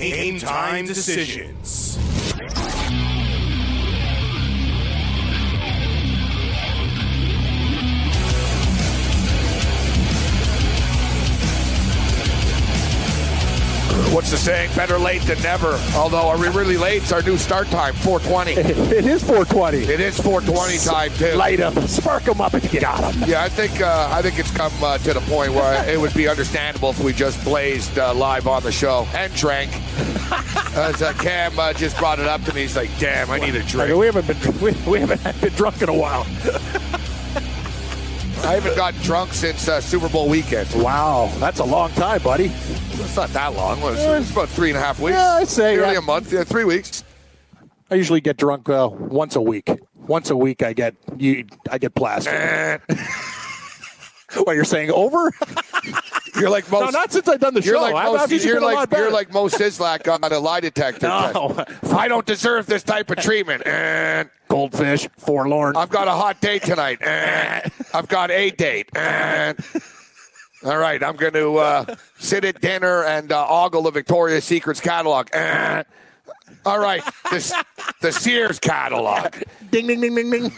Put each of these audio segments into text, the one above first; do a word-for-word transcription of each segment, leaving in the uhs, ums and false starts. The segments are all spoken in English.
Game Time Decisions. What's the saying? Better late than never. Although, are we really late? It's our new start time, four twenty. It is four twenty. It is four twenty time, too. Light them. Spark them up if you got them. Yeah, I think uh, I think it's come uh, to the point where it would be understandable if we just blazed uh, live on the show and drank. As uh, Cam uh, just brought it up to me, he's like, damn, I need a drink. I mean, we haven't been we, we haven't been drunk in a while. I haven't gotten drunk since uh, Super Bowl weekend. Wow, that's a long time, buddy. It's not that long. It's, it's about three and a half weeks. Yeah, I'd say nearly yeah. a month. Yeah, three weeks. I usually get drunk uh, once a week. Once a week, I get you. I get plastered. What you're saying? Over? You're like most. No, not since I've done the you're show. Like I've most, obviously you're been a lot like better. you're like Mo Sislak on a lie detector No. test. I don't deserve this type of treatment. And Goldfish, forlorn. I've got a hot date tonight. And I've got a date. And all right, I'm going to uh, sit at dinner and uh, ogle the Victoria's Secrets catalog. And all right, this the Sears catalog. Ding, ding, ding, ding, ding.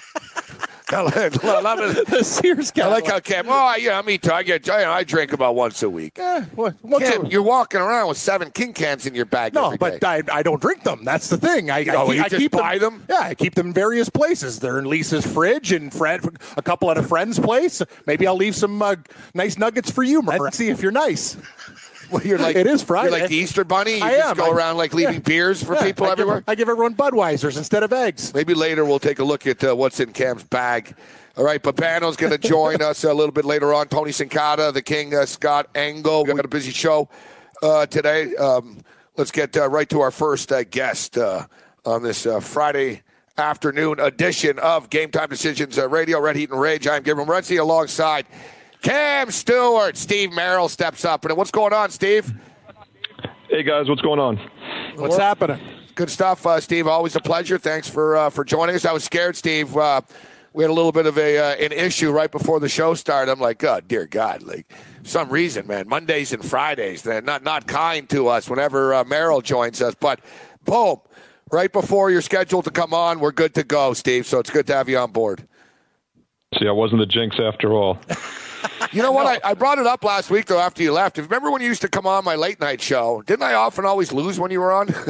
I love it. The Sears catalog. I like how Cam. Oh, yeah, me too. I get. You know, I drink about once a week. Eh, what, what's Cam, a- you're walking around with seven King cans in your bag. No, every but day. I, I don't drink them. That's the thing. I, Oh, I, you I just keep buy them? Yeah, I keep them in various places. They're in Lisa's fridge and Fred, a couple at a friend's place. Maybe I'll leave some uh, nice nuggets for you, Mark. See if you're nice. Well, you're like It is Friday. You're like the Easter Bunny. You I just am. go I- around like leaving yeah. beers for Yeah, people I everywhere. Give, I give everyone Budweisers instead of eggs. Maybe later we'll take a look at uh, what's in Cam's bag. All right, Papano's going to join us a little bit later on. Tony Sincata, the King, uh, Scott Engel. We've got a busy show uh, today. Um, let's get uh, right to our first uh, guest uh, on this uh, Friday afternoon edition of Game Time Decisions uh, Radio, Red Heat and Rage. I'm Gabriel Morency alongside Cam Stewart. Steve Merrill steps up. And what's going on, Steve? Hey, guys, what's going on? What's happening? Good stuff, uh, Steve. Always a pleasure. Thanks for uh, for joining us. I was scared, Steve. Uh, we had a little bit of a uh, an issue right before the show started. I'm like, oh, dear God. Like, for some reason, man, Mondays and Fridays, they're not, not kind to us whenever uh, Merrill joins us. But, boom, right before you're scheduled to come on, we're good to go, Steve. So it's good to have you on board. See, I wasn't the jinx after all. You know what? I, I brought it up last week, though, after you left. Remember when you used to come on my late night show? Didn't I often always lose when you were on?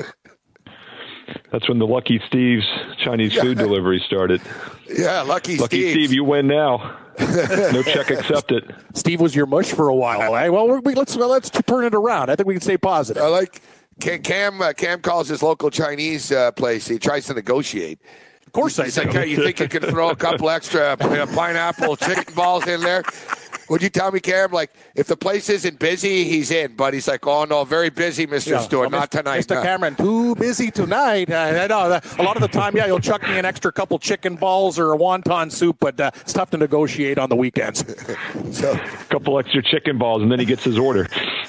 That's when the Lucky Steve's Chinese food delivery started. Yeah, Lucky, Lucky Steve's. Steve, you win now. No check accepted. Steve was your mush for a while. Eh? Well, we, let's well, let's turn it around. I think we can stay positive. I like Cam. Cam, uh, Cam calls his local Chinese uh, place. He tries to negotiate. Of course, I He's do. like, hey, you think you can throw a couple extra uh, pineapple chicken balls in there? Would you tell me, Cam, like, if the place isn't busy, he's in. But he's like, oh, no, very busy, Mister Yeah. Stewart, Well, not tonight. Mister No. Cameron, too busy tonight. Uh, I know that a lot of the time, yeah, you'll chuck me an extra couple chicken balls or a wonton soup, but uh, it's tough to negotiate on the weekends. So, A couple extra chicken balls, and then he gets his order.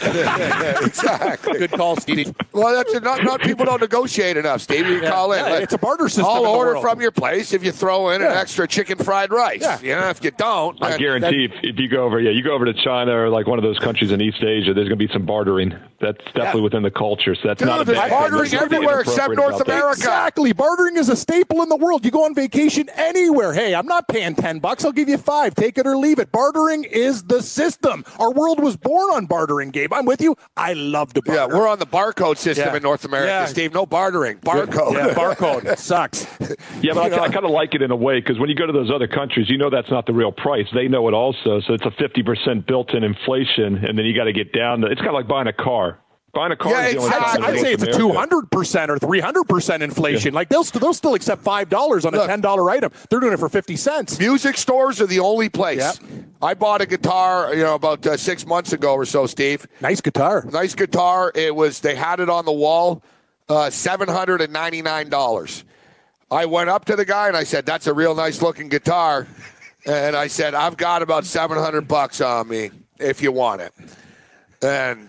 exactly. Good call, Steve. Well, that's not, not people don't negotiate enough, Steve. You Yeah, call in. yeah, Like, it's a barter system I'll in the order world. from your place if you throw in an Yeah. extra chicken fried rice. Yeah. You know, if you don't, I then- guarantee if, if you go over, yeah, you go over to China or like one of those countries in East Asia, there's going to be some bartering. That's definitely within the culture. So that's Dude, not a there's bad thing. bartering There's nothing everywhere except inappropriate North about that. America. Exactly. Bartering is a staple in the world. You go on vacation anywhere. Hey, I'm not paying ten bucks. I'll give you five. Take it or leave it. Bartering is the system. Our world was born on bartering, Gabe. I'm with you. I love to barter. Yeah, we're on the barcode system Yeah. in North America, Yeah. Steve. No bartering. Barcode. Yeah, barcode. Sucks. Yeah, but I, I kind of like it in a way because when you go to those other countries, you know that's not the real price. They know it also, so it's a fifty percent built-in inflation, and then you got to get down to – it's kind of like buying a car. Buying a car Yeah, is the only exactly. time in I'd North say it's a America. two hundred percent or three hundred percent inflation. Like, they'll, st- they'll still accept five dollars on a Look. ten dollar item. They're doing it for fifty cents. Music stores are the only place. Yep. I bought a guitar, you know, about uh, six months ago or so, Steve. Nice guitar. Nice guitar. It was, they had it on the wall, uh, seven hundred ninety-nine dollars. I went up to the guy and I said, that's a real nice looking guitar. And I said, I've got about seven hundred bucks on me if you want it. And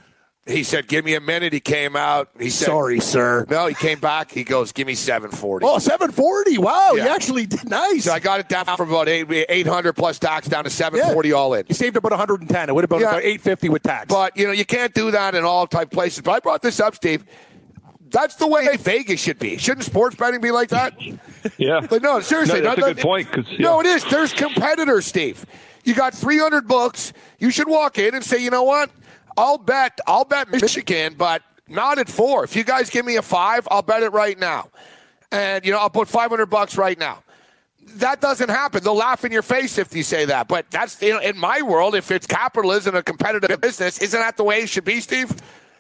He said, give me a minute. He came out. He said, sorry, sir. No, he came back. He goes, give me seven forty. Oh, seven forty. Wow, Yeah. you actually did nice. So I got it down from about eight, 800 plus tax down to seven forty Yeah. all in. You saved about one hundred ten. It would have been Yeah. about eight fifty with tax. But, you know, you can't do that in all type places. But I brought this up, Steve. That's the way Vegas should be. Shouldn't sports betting be like that? Yeah. But no, seriously. No, that's no, a good point. 'Cause, yeah. No, it is. There's competitors, Steve. You got three hundred books. You should walk in and say, you know what? I'll bet. I'll bet Michigan, but not at four. If you guys give me a five, I'll bet it right now. And, you know, I'll put five hundred bucks right now. That doesn't happen. They'll laugh in your face if you say that. But that's, you know, in my world, if it's capitalism, a competitive business, isn't that the way it should be, Steve?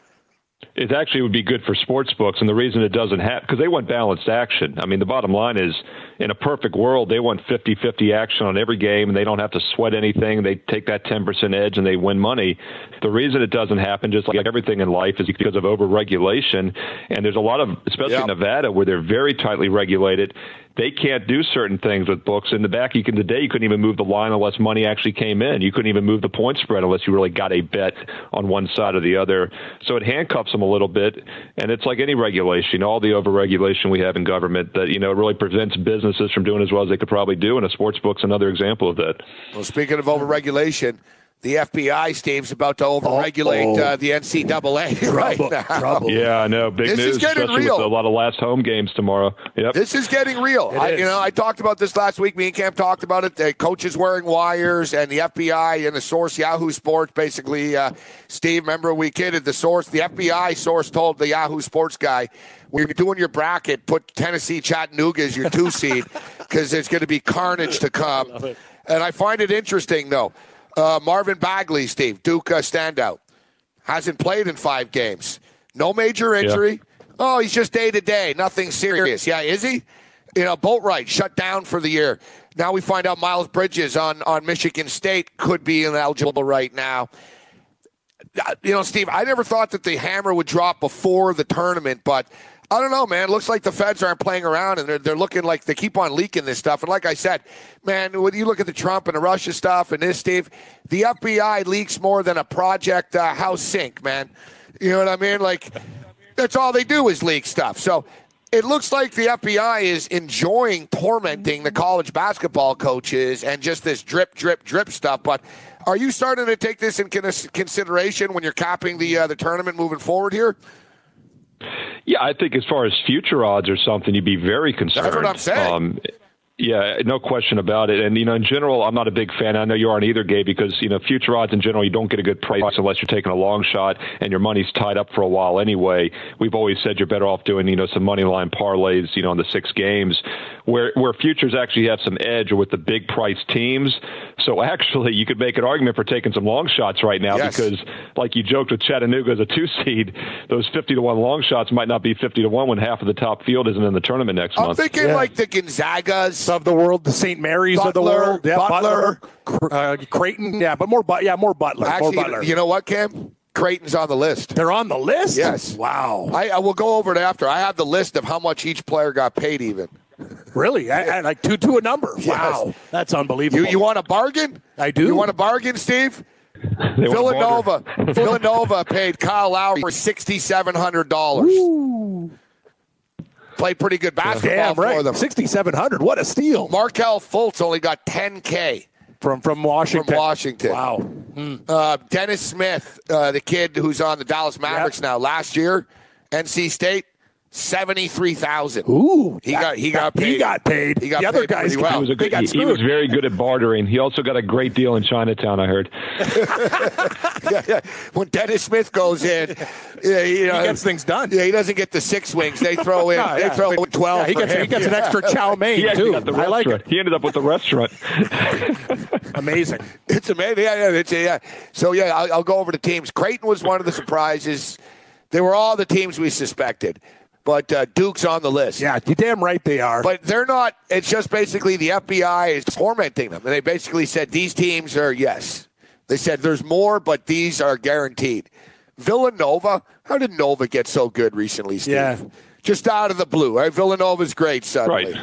It actually would be good for sports books, and the reason it doesn't happen, because they want balanced action. I mean, the bottom line is, in a perfect world, they want fifty-fifty action on every game, and they don't have to sweat anything. They take that ten percent edge, and they win money. The reason it doesn't happen, just like everything in life, is because of over-regulation, and there's a lot of, especially Yeah. in Nevada, where they're very tightly regulated, they can't do certain things with books. In the back, you can today, you couldn't even move the line unless money actually came in. You couldn't even move the point spread unless you really got a bet on one side or the other. So it handcuffs them a little bit, and it's like any regulation, all the over-regulation we have in government that, you know, it really prevents businesses from doing as well as they could probably do, and a sports book's another example of that. Well, speaking of overregulation, the F B I, Steve's about to overregulate uh, the N C double A right now. Trouble. Yeah, I know. Big This news, is getting especially real. with a lot of last home games tomorrow. Yep. This is getting real. I, is. you know, I talked about this last week. Me and Cam talked about it. The coaches wearing wires, and the F B I and the source, Yahoo Sports, basically. Uh, Steve, remember we kidded the source. The F B I source told the Yahoo Sports guy, when you're doing your bracket, put Tennessee Chattanooga as your two seed because there's going to be carnage to come. And I find it interesting, though. Uh, Marvin Bagley, Steve, Duke uh, standout, hasn't played in five games. No major injury. Yeah. Oh, he's just day to day. Nothing serious. Yeah, is he? You know, Boatwright shut down for the year. Now we find out Miles Bridges on, on Michigan State could be ineligible right now. You know, Steve, I never thought that the hammer would drop before the tournament, but I don't know, man. Looks like the feds aren't playing around, and they're, they're looking like they keep on leaking this stuff. And like I said, man, when you look at the Trump and the Russia stuff and this, Steve, the F B I leaks more than a Project uh, House Sink, man. You know what I mean? Like, that's all they do is leak stuff. So it looks like the F B I is enjoying tormenting the college basketball coaches and just this drip, drip, drip stuff. But are you starting to take this in consideration when you're capping the uh, the tournament moving forward here? Yeah, I think as far as future odds or something, you'd be very concerned. That's what I'm saying. Um, yeah, no question about it. And, you know, in general, I'm not a big fan. I know you aren't either, Gabe, because, you know, future odds in general, you don't get a good price unless you're taking a long shot and your money's tied up for a while anyway. We've always said you're better off doing, you know, some money line parlays, you know, in the six games where, where futures actually have some edge or with the big price teams. So actually, you could make an argument for taking some long shots right now yes. because, like you joked with Chattanooga as a two seed, those fifty to one long shots might not be fifty to one when half of the top field isn't in the tournament next I'm month. I'm thinking Yeah. like the Gonzagas of the world, the Saint Mary's of the Butler, world, yeah, Butler. Butler, uh, Creighton, yeah, but more, but yeah, more Butler, Actually, more Butler. you know what, Cam? Creighton's on the list. They're on the list. Yes. Wow. I, I will go over it after. I have the list of how much each player got paid even. Really? I, I, like two to a number. Yes. Wow. That's unbelievable. You you want a bargain? I do. You want a bargain, Steve? They want Villanova. Barger. Villanova paid Kyle Lowry for sixty-seven hundred dollars. Played pretty good basketball Damn for right. them. sixty-seven hundred. What a steal. Markelle Fultz only got ten K From from Washington. from Washington. Wow. Uh, Dennis Smith, uh, the kid who's on the Dallas Mavericks Yep. now, last year, N C State, seventy-three thousand. Ooh. He that- got he got that- paid. He got paid. He got the other paid guys pretty got, well. He was, a they good, got he, he was screwed. very good at bartering. He also got a great deal in Chinatown, I heard. yeah, yeah. When Dennis Smith goes in, yeah, you know, He gets things done. Yeah, he doesn't get the six wings. They throw in. No, They yeah. throw in twelve. Yeah, he for gets him. he gets an extra chow mein He actually too. got the I like restaurant. it. He ended up with the restaurant. Amazing. It's amazing. Yeah, yeah, it's, yeah. So yeah, I'll, I'll go over the teams. Creighton was one of the surprises. They were all the teams we suspected, but uh, Duke's on the list. Yeah, you damn right they are. But they're not. It's just basically the F B I is tormenting them, and they basically said these teams are yes. They said there's more, but these are guaranteed. Villanova. How did Nova get so good recently, Steve? Yeah. Just out of the blue. Right? Villanova's great suddenly. Right.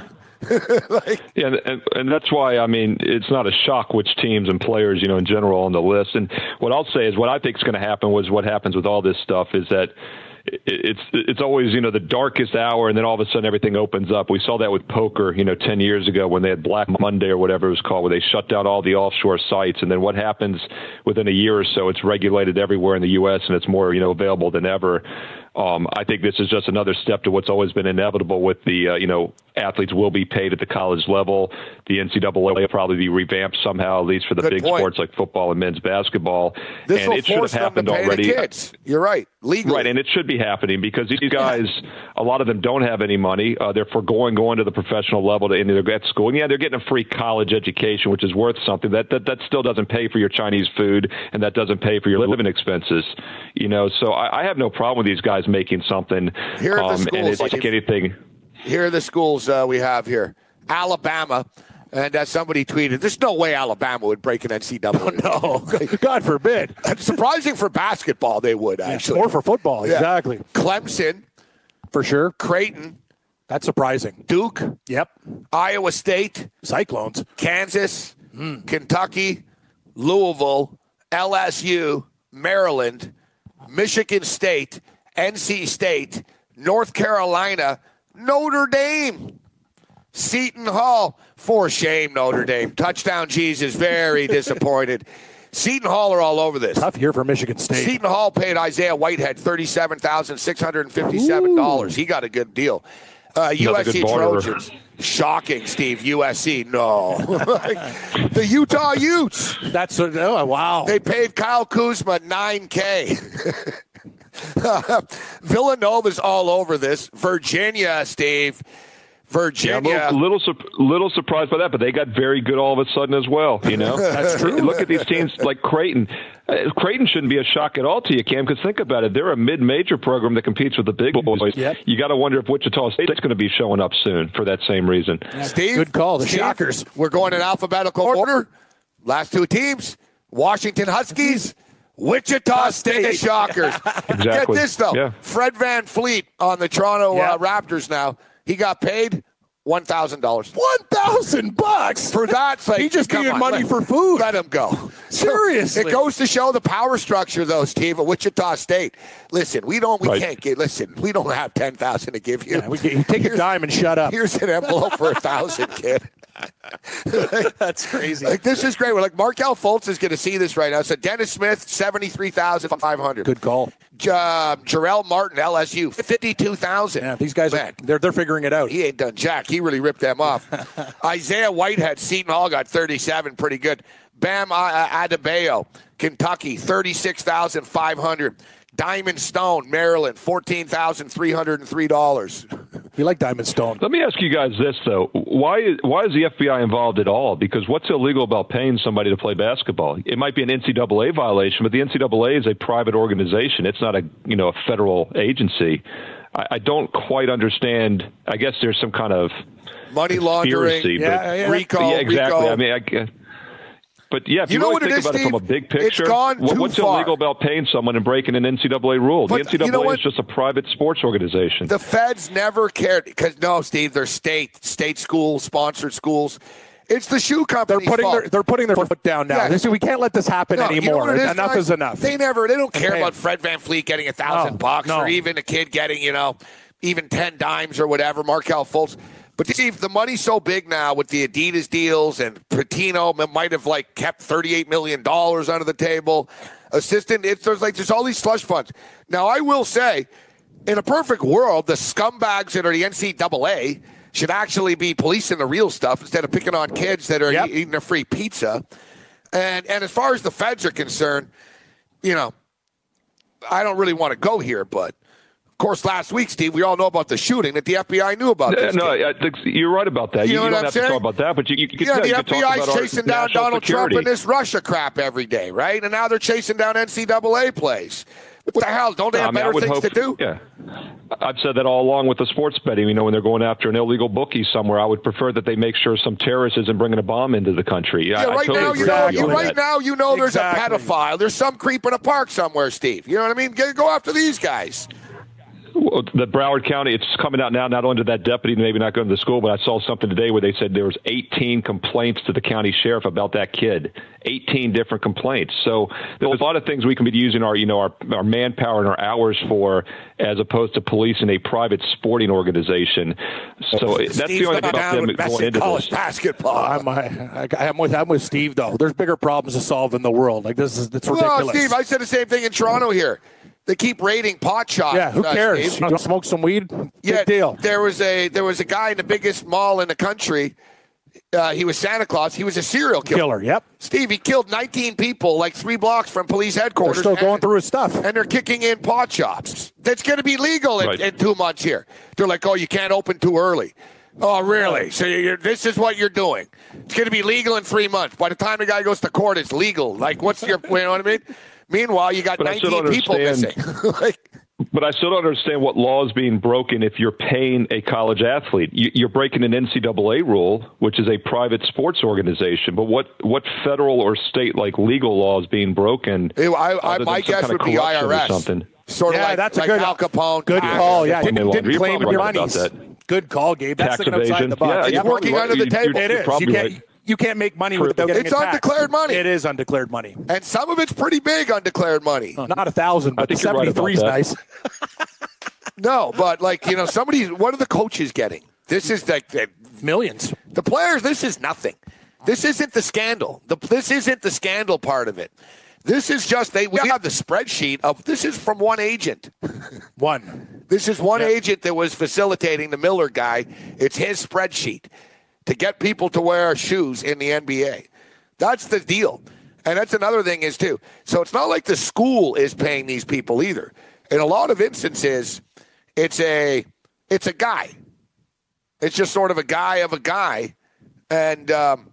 like, yeah, and, and that's why, I mean, it's not a shock which teams and players, you know, in general on the list. And what I'll say is what I think is going to happen was what happens with all this stuff is that it's it's always, you know, the darkest hour, and then all of a sudden everything opens up. We saw that with poker, you know, ten years ago when they had Black Monday or whatever it was called, where they shut down all the offshore sites. And then what happens within a year or so? It's regulated everywhere in the U S and it's more, you know, available than ever. Um, I think this is just another step to what's always been inevitable with the, uh, you know, athletes will be paid at the college level. The N C double A will probably be revamped somehow, at least for the Good big point. sports like football and men's basketball. This and will it should have force them to happened pay already. the kids. You're right. Legally. Right, and it should be happening because these guys, a lot of them don't have any money. Uh, they're foregoing going to the professional level to either get school. And yeah, they're getting a free college education, which is worth something. That, that that still doesn't pay for your Chinese food, and that doesn't pay for your living expenses. You know, so I, I have no problem with these guys making something. Here are the um, schools, and it's like Steve. anything. Here are the schools uh, we have here. Alabama. And uh, somebody tweeted, there's no way Alabama would break an N C double A. No, God forbid. It's surprising for basketball, they would, actually. Or for football, Yeah. exactly. Clemson, For sure. Creighton, That's surprising. Duke, Yep. Iowa State, Cyclones. Kansas, Kentucky, Louisville, L S U, Maryland, Michigan State, N C State, North Carolina, Notre Dame, Seton Hall. For shame, Notre Dame. Touchdown Jesus, very disappointed. Seton Hall are all over this. Tough year for Michigan State. Seton Hall paid Isaiah Whitehead thirty-seven thousand six hundred fifty-seven dollars. He got a good deal. Uh, U S C good borderer. Trojans. Shocking, Steve. U S C, no. The Utah Utes. That's a, oh, wow. They paid Kyle Kuzma nine K. Villanova's all over this. Virginia, Steve. Virginia. Yeah, I'm a little, little, little surprised by that, but they got very good all of a sudden as well. You know, That's true. Look at these teams like Creighton. Uh, Creighton shouldn't be a shock at all to you, Cam, because think about it. They're a mid-major program that competes with the big boys. Yep. You got to wonder if Wichita State's going to be showing up soon for that same reason. Steve, Good call. The Steve, Shockers. We're going in alphabetical order. Last two teams: Washington Huskies, Wichita State Shockers. Exactly. Get this though: Yeah. Fred Van Fleet on the Toronto uh, Yep. Raptors. Now he got paid one thousand dollars One thousand bucks for that. Like, He just come needed on, money let- for food. Let him go. Seriously. It goes to show the power structure, though, Steve, at Wichita State. Listen, we don't, we Right. can't get. Listen, we don't have ten thousand to give you. Yeah, we can, take your dime and shut up. Here's an envelope for a thousand, kid. That's crazy. Like, this is great. We're like, Markelle Fultz is going to see this right now. So Dennis Smith, seventy-three thousand five hundred. Good call. Uh, Jarrell Martin, L S U, fifty-two thousand. Yeah, these guys are Man, they're they're figuring it out. he ain't done jack. He really ripped them off. Isaiah Whitehead, Seton Hall got thirty-seven, pretty good. Bam uh, Adebayo, Kentucky, thirty-six thousand five hundred. Diamond Stone, Maryland, fourteen thousand three hundred three dollars. We like Diamond Stone. Let me ask you guys this, though. Why why is the F B I involved at all? Because what's illegal about paying somebody to play basketball? It might be an N C double A violation, but the N C double A is a private organization. It's not a you know a federal agency. I, I don't quite understand. I guess there's some kind of Money laundering, conspiracy, but- Yeah, yeah. Rico, yeah, exactly. Rico. I mean, I guess. But yeah, if You you, know really what it think is, about it from a Steve? big It's picture, gone what- too what's far. illegal about paying someone and breaking an N C double A rule? But the N C double A you know what? is just a private sports organization. The feds never cared because no, Steve, they're state state school sponsored schools. It's the shoe They're company. putting their they're putting their foot down now. Yeah. They say we can't let this happen No, you know anymore. what it is, enough guys? is enough. They never. They don't care Okay. about Fred Van Fleet getting a thousand No, bucks no. or even a kid getting you know even ten dimes or whatever. Markelle Fultz. But Steve, the money's so big now with the Adidas deals, and Patino might have like kept thirty-eight million dollars under the table. Assistant, it's there's like there's all these slush funds. Now I will say, in a perfect world, the scumbags that are the N C double A should actually be policing the real stuff instead of picking on kids that are Yep. e- eating a free pizza. And and as far as the feds are concerned, you know, I don't really want to go here, but of course, last week, Steve, we all know about the shooting that the F B I knew about. Yeah, This no, kid. I think you're right about that. You You, know you what don't I'm have saying? to talk about that, but you, you, could- Yeah, yeah, the you F could B talk I's about our chasing down national Donald security. Trump and this Russia crap every day, right? And now they're chasing down N C double A plays. What the hell? Don't they I have mean, I better would things hope, to do? Yeah. I've said that all along with the sports betting. You know, when they're going after an illegal bookie somewhere, I would prefer that they make sure some terrorist isn't bringing a bomb into the country. Yeah, I, I right totally now, agree you know, with you, you on right that. now, you know, there's Exactly. a pedophile. There's some creep in a park somewhere, Steve. You know what I mean? Get, go after these guys. the Broward County, it's coming out now, not only to that deputy, maybe not going to the school, but I saw something today where they said there was eighteen complaints to the county sheriff about that kid. eighteen different complaints. So there's a lot of things we can be using our, you know, our, our manpower and our hours for, as opposed to policing a private sporting organization. So that's Steve's the only thing down about them with going into college this. basketball. I'm, I, I'm with I'm with Steve though. There's bigger problems to solve in the world. Like this is it's ridiculous. Well, Steve, I said the same thing in Toronto here. They keep raiding pot shops. Yeah, who uh, cares? Steve. You want to smoke some weed? Big Yeah, deal. There was a there was a guy in the biggest mall in the country. Uh, he was Santa Claus. He was a serial killer. Killer, yep. Steve, he killed nineteen people, like three blocks from police They're headquarters. still going and, through his stuff. and they're kicking in pot shops. That's going to be legal in, Right. in two months here. They're like, oh, you can't open too early. Oh, really? So you're, this is what you're doing. It's going to be legal in three months. By the time the guy goes to court, it's legal. Like, what's your, you know what I mean? Meanwhile, you got But I still nineteen don't people missing. understand. like, But I still don't understand what law is being broken if you're paying a college athlete. You- You're breaking an N C double A rule, which is a private sports organization. But what, what federal or state like legal law is being broken? I, I, other than my some guess kind of would be I corruption R or S. something? Sort of Yeah, like, that's a like good- Al Capone. Good Yeah. call. Yeah, Money didn't, laundering. didn't You're claim probably your right about monies. that. Good call, Gabe. That's Tax thinking outside evasion. the box. Yeah, He's you're working probably under the right. table. It You're is. probably You can't, right. you can't make money without getting It's it taxed. undeclared money. It is undeclared money. And some of it's pretty big undeclared money. Oh, not a thousand, but the think you're right about seventy-three is that. nice. No, but like, you know, somebody, what are the coaches getting? This is like the, Millions. the players, this is nothing. This isn't the scandal. The, this isn't the scandal part of it. This is just, they we have the spreadsheet of, this is from one agent. One. This is one Yeah. agent that was facilitating the Miller guy. It's his spreadsheet to get people to wear shoes in the N B A. That's the deal. And that's another thing is, too. So it's not like the school is paying these people either. In a lot of instances, it's a it's a guy. It's just sort of a guy of a guy. And um,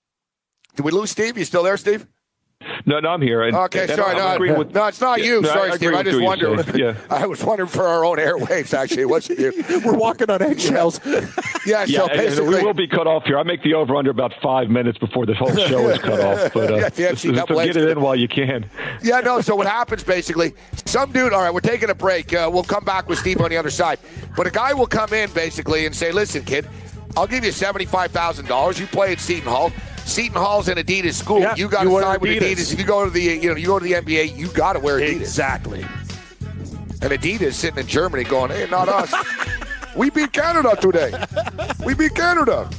did we lose Steve? You still there, Steve? No, no, I'm here. And, Okay, and sorry. I'm No, agreeing with- no, it's not you. No, I sorry, agree Steve. I with just what you wondered. said. Yeah. I was wondering for our own airwaves, actually. It wasn't you. We're walking on eggshells. Yeah, Yeah, so and- and basically. we will be cut off here. I make the over under about five minutes before the whole show is cut off. But uh, Yeah, the N C double A so get it in while you can. Yeah, no, so what happens basically, some dude, all right, we're taking a break. Uh, we'll come back with Steve on the other side. But a guy will come in basically and say, listen, kid, I'll give you seventy-five thousand dollars. You play at Seton Hall. Seton Hall's an Adidas school. Yeah, you got you to wear sign with Adidas. Adidas. If you go to the, you know, you go to the N B A, you got to wear Adidas. Exactly. And Adidas sitting in Germany going, hey, not us. We beat Canada today. We beat Canada.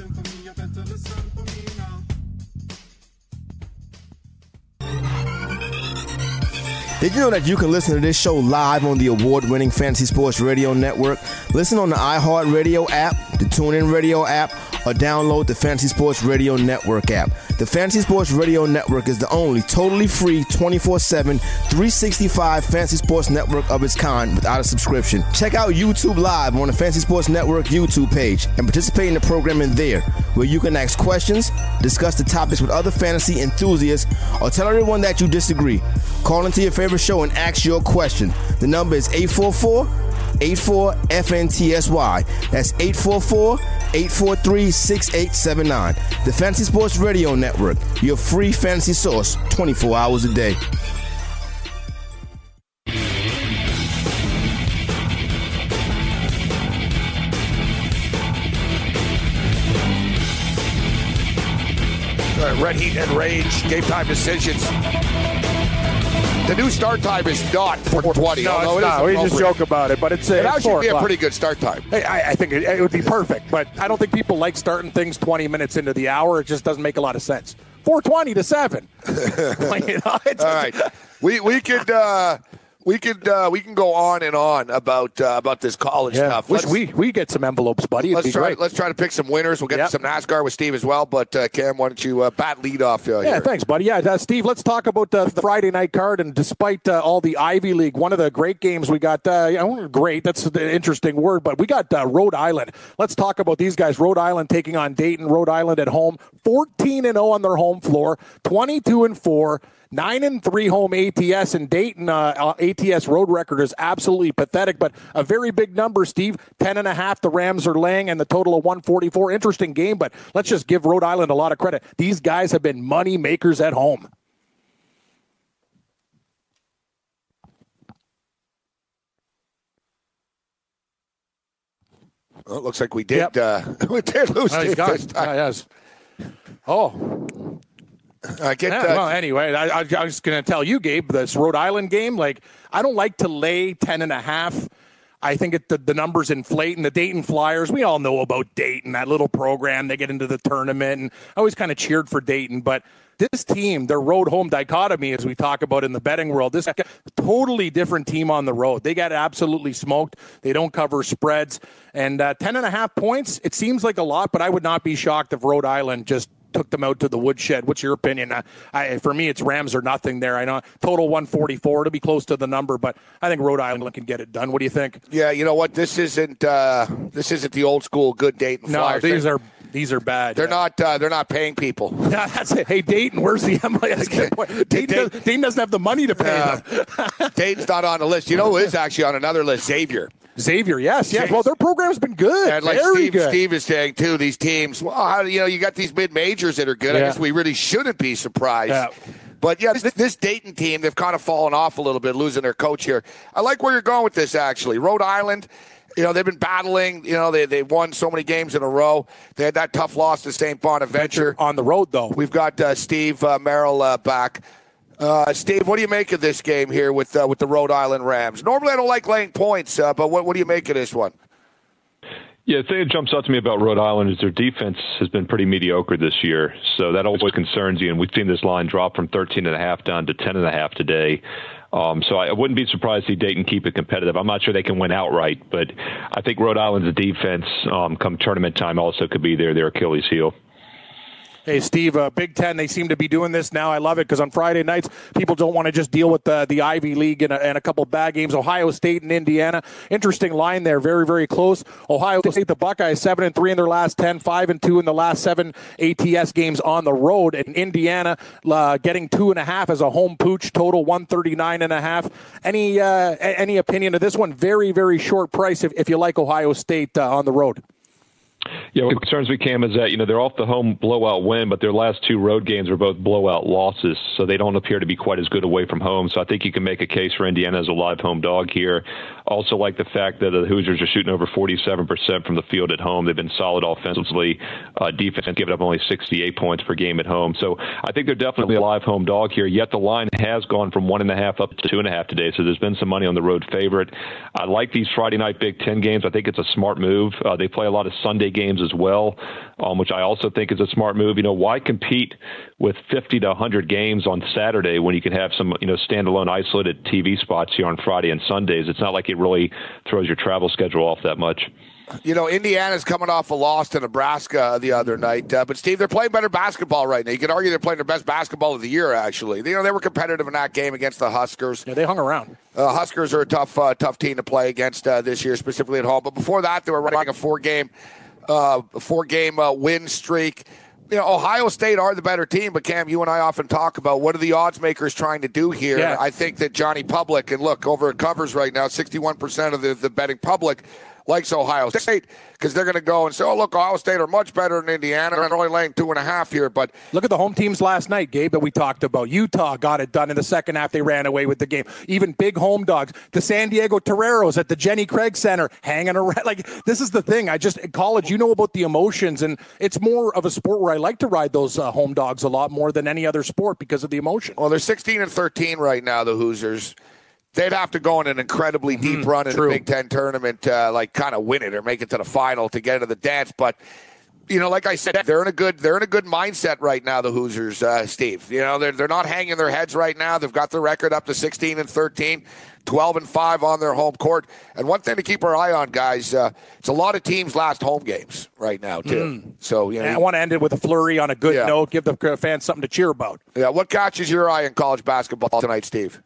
Did you know that you can listen to this show live on the award-winning Fantasy Sports Radio Network? Listen on the iHeartRadio app, the TuneIn Radio app, or download the Fantasy Sports Radio Network app. The Fantasy Sports Radio Network is the only totally free twenty-four seven, three sixty-five fantasy sports network of its kind without a subscription. Check out YouTube Live on the Fantasy Sports Network YouTube page and participate in the programming there, where you can ask questions, discuss the topics with other fantasy enthusiasts, or tell everyone that you disagree. Call into your favorite show and ask your question. The number is eight four four, eight four, F N T S Y. That's eight four four, eight four three, six eight seven nine. The Fantasy Sports Radio Network, your free fantasy source twenty-four hours a day. All right, Red Heat and Rage, game time decisions. The new start time is not four twenty. No, although it's it is not. We just appropriate. joke about it, but it's, uh, It it's actually four be a o'clock. pretty good start time. Hey, I, I think it, it would be perfect, but I don't think people like starting things twenty minutes into the hour. It just doesn't make a lot of sense. four twenty to seven. Like, you know, it's- All right, we we could uh, we could uh, we can go on and on about uh, about this college Yeah, stuff. wish Let's- we we get some envelopes, buddy. It'd Let's be try. great. Let's try to pick some winners. We'll get Yep. to some NASCAR with Steve as well. But uh, Cam, why don't you uh, bat lead off? Uh, Yeah, here. thanks, buddy. Yeah, uh, Steve, let's talk about uh, the Friday night card. And despite uh, all the Ivy League, one of the great games we got, uh, you know, great, that's the interesting word, but we got uh, Rhode Island. Let's talk about these guys. Rhode Island taking on Dayton. Rhode Island at home, fourteen and oh on their home floor, twenty-two and four. Nine and three home A T S, and Dayton uh, uh, A T S road record is absolutely pathetic, but a very big number, Steve. Ten and a half the Rams are laying, and the total of one forty-four. Interesting game, but let's just give Rhode Island a lot of credit. These guys have been money makers at home. Well, it looks like we did. Yep. Uh, we did lose Oh, he's Steve gone. this time. Yeah, yes. Oh. Uh, get, Yeah, uh, well, anyway, I, I, I was going to tell you, Gabe, this Rhode Island game, like, I don't like to lay ten and a half. I think it, the, the numbers inflate, and the Dayton Flyers, we all know about Dayton, that little program. They get into the tournament, and I always kind of cheered for Dayton. But this team, their road-home dichotomy, as we talk about in the betting world, this is a totally different team on the road. They got absolutely smoked. They don't cover spreads. And uh, ten and a half points, it seems like a lot, but I would not be shocked if Rhode Island just took them out to the woodshed. What's your opinion? I, I, for me, it's Rams or nothing there. I know total one forty-four to be close to the number, but I think Rhode Island can get it done. What do you think? Yeah, you know what? This isn't uh, this isn't the old school good Dayton No, Flyers. these They're, are these are bad. they're yeah. not uh, they're not paying people. Yeah, that's it. Hey, Dayton, where's the M L S? Dayton, Dayton- does, Dayton doesn't have the money to pay Uh, them. Dayton's not on the list. You know who is actually on another list? Xavier. Xavier, yes, yes. James. Well, their program's been good. And like Very Steve, good. Steve is saying too, these teams. Well, how, you know, you got these mid majors that are good. I Yeah. guess we really shouldn't be surprised. Yeah. But yeah, this, this Dayton team, they've kind of fallen off a little bit, losing their coach here. I like where you're going with this. Actually, Rhode Island. You know, they've been battling. You know, they they won so many games in a row. They had that tough loss to Saint Bonaventure. On the road, though. We've got uh, Steve uh, Merrill uh, back. Uh, Steve, what do you make of this game here with uh, with the Rhode Island Rams? Normally, I don't like laying points, uh, but what, what do you make of this one? Yeah, the thing that jumps out to me about Rhode Island is their defense has been pretty mediocre this year. So that always concerns you. And we've seen this line drop from thirteen and a half down to ten and a half today. Um, so I wouldn't be surprised to see Dayton keep it competitive. I'm not sure they can win outright, but I think Rhode Island's defense um, come tournament time also could be their, their Achilles heel. Hey, Steve, uh, Big Ten, they seem to be doing this now. I love it because on Friday nights, people don't want to just deal with the, the Ivy League and a, and a couple bad games. Ohio State and Indiana. Interesting line there. Very, very close. Ohio State, the Buckeyes, seven and three in their last ten, five and two in the last seven A T S games on the road. And Indiana uh, getting two and a half as a home pooch, total one thirty-nine and a half. Any, uh, any opinion of this one? Very, very short price if, if you like Ohio State uh, on the road. Yeah, what concerns me, Cam, is that, you know, they're off the home blowout win, but their last two road games were both blowout losses, so they don't appear to be quite as good away from home. So I think you can make a case for Indiana as a live home dog here. Also like the fact that the Hoosiers are shooting over forty-seven percent from the field at home. They've been solid offensively. Uh, defense giving up only sixty-eight points per game at home. So I think they're definitely a live home dog here, yet the line has gone from one and a half up to two and a half today, so there's been some money on the road favorite. I like these Friday night Big Ten games. I think it's a smart move. Uh, they play a lot of Sunday games as well, um, which I also think is a smart move. You know, why compete with fifty to one hundred games on Saturday when you can have some, you know, standalone isolated T V spots here on Friday and Sundays? It's not like it really throws your travel schedule off that much. You know, Indiana's coming off a loss to Nebraska the other night. Uh, but, Steve, they're playing better basketball right now. You could argue they're playing their best basketball of the year, actually. You know, they were competitive in that game against the Huskers. Yeah, they hung around. Uh, Huskers are a tough uh, tough team to play against uh, this year, specifically at home. But before that, they were running a four-game uh, four-game uh, win streak. You know, Ohio State are the better team, but Cam, you and I often talk about what are the odds makers trying to do here. Yeah. I think that Johnny Public, and look, over at covers right now, sixty-one percent of the, the betting public likes Ohio State because they're going to go and say, oh, look, Ohio State are much better than Indiana. They're only laying two and a half here. But look at the home teams last night, Gabe, that we talked about. Utah got it done in the second half. They ran away with the game. Even big home dogs. The San Diego Toreros at the Jenny Craig Center hanging around. Like, this is the thing. I just, at college, you know about the emotions, and it's more of a sport where I like to ride those uh, home dogs a lot more than any other sport because of the emotion. Well, they're sixteen and thirteen right now, the Hoosiers. They'd have to go on an incredibly deep mm-hmm. run in True. the Big Ten tournament, uh, like kind of win it or make it to the final to get into the dance. But you know, like I said, they're in a good they're in a good mindset right now. The Hoosiers, uh, Steve. You know, they're they're not hanging their heads right now. They've got their record up to sixteen and thirteen, twelve and five on their home court. And one thing to keep our eye on, guys, uh, it's a lot of teams' last home games right now too. Mm. So you know, and I want to end it with a flurry on a good yeah. note. Give the fans something to cheer about. Yeah. What catches your eye in college basketball tonight, Steve?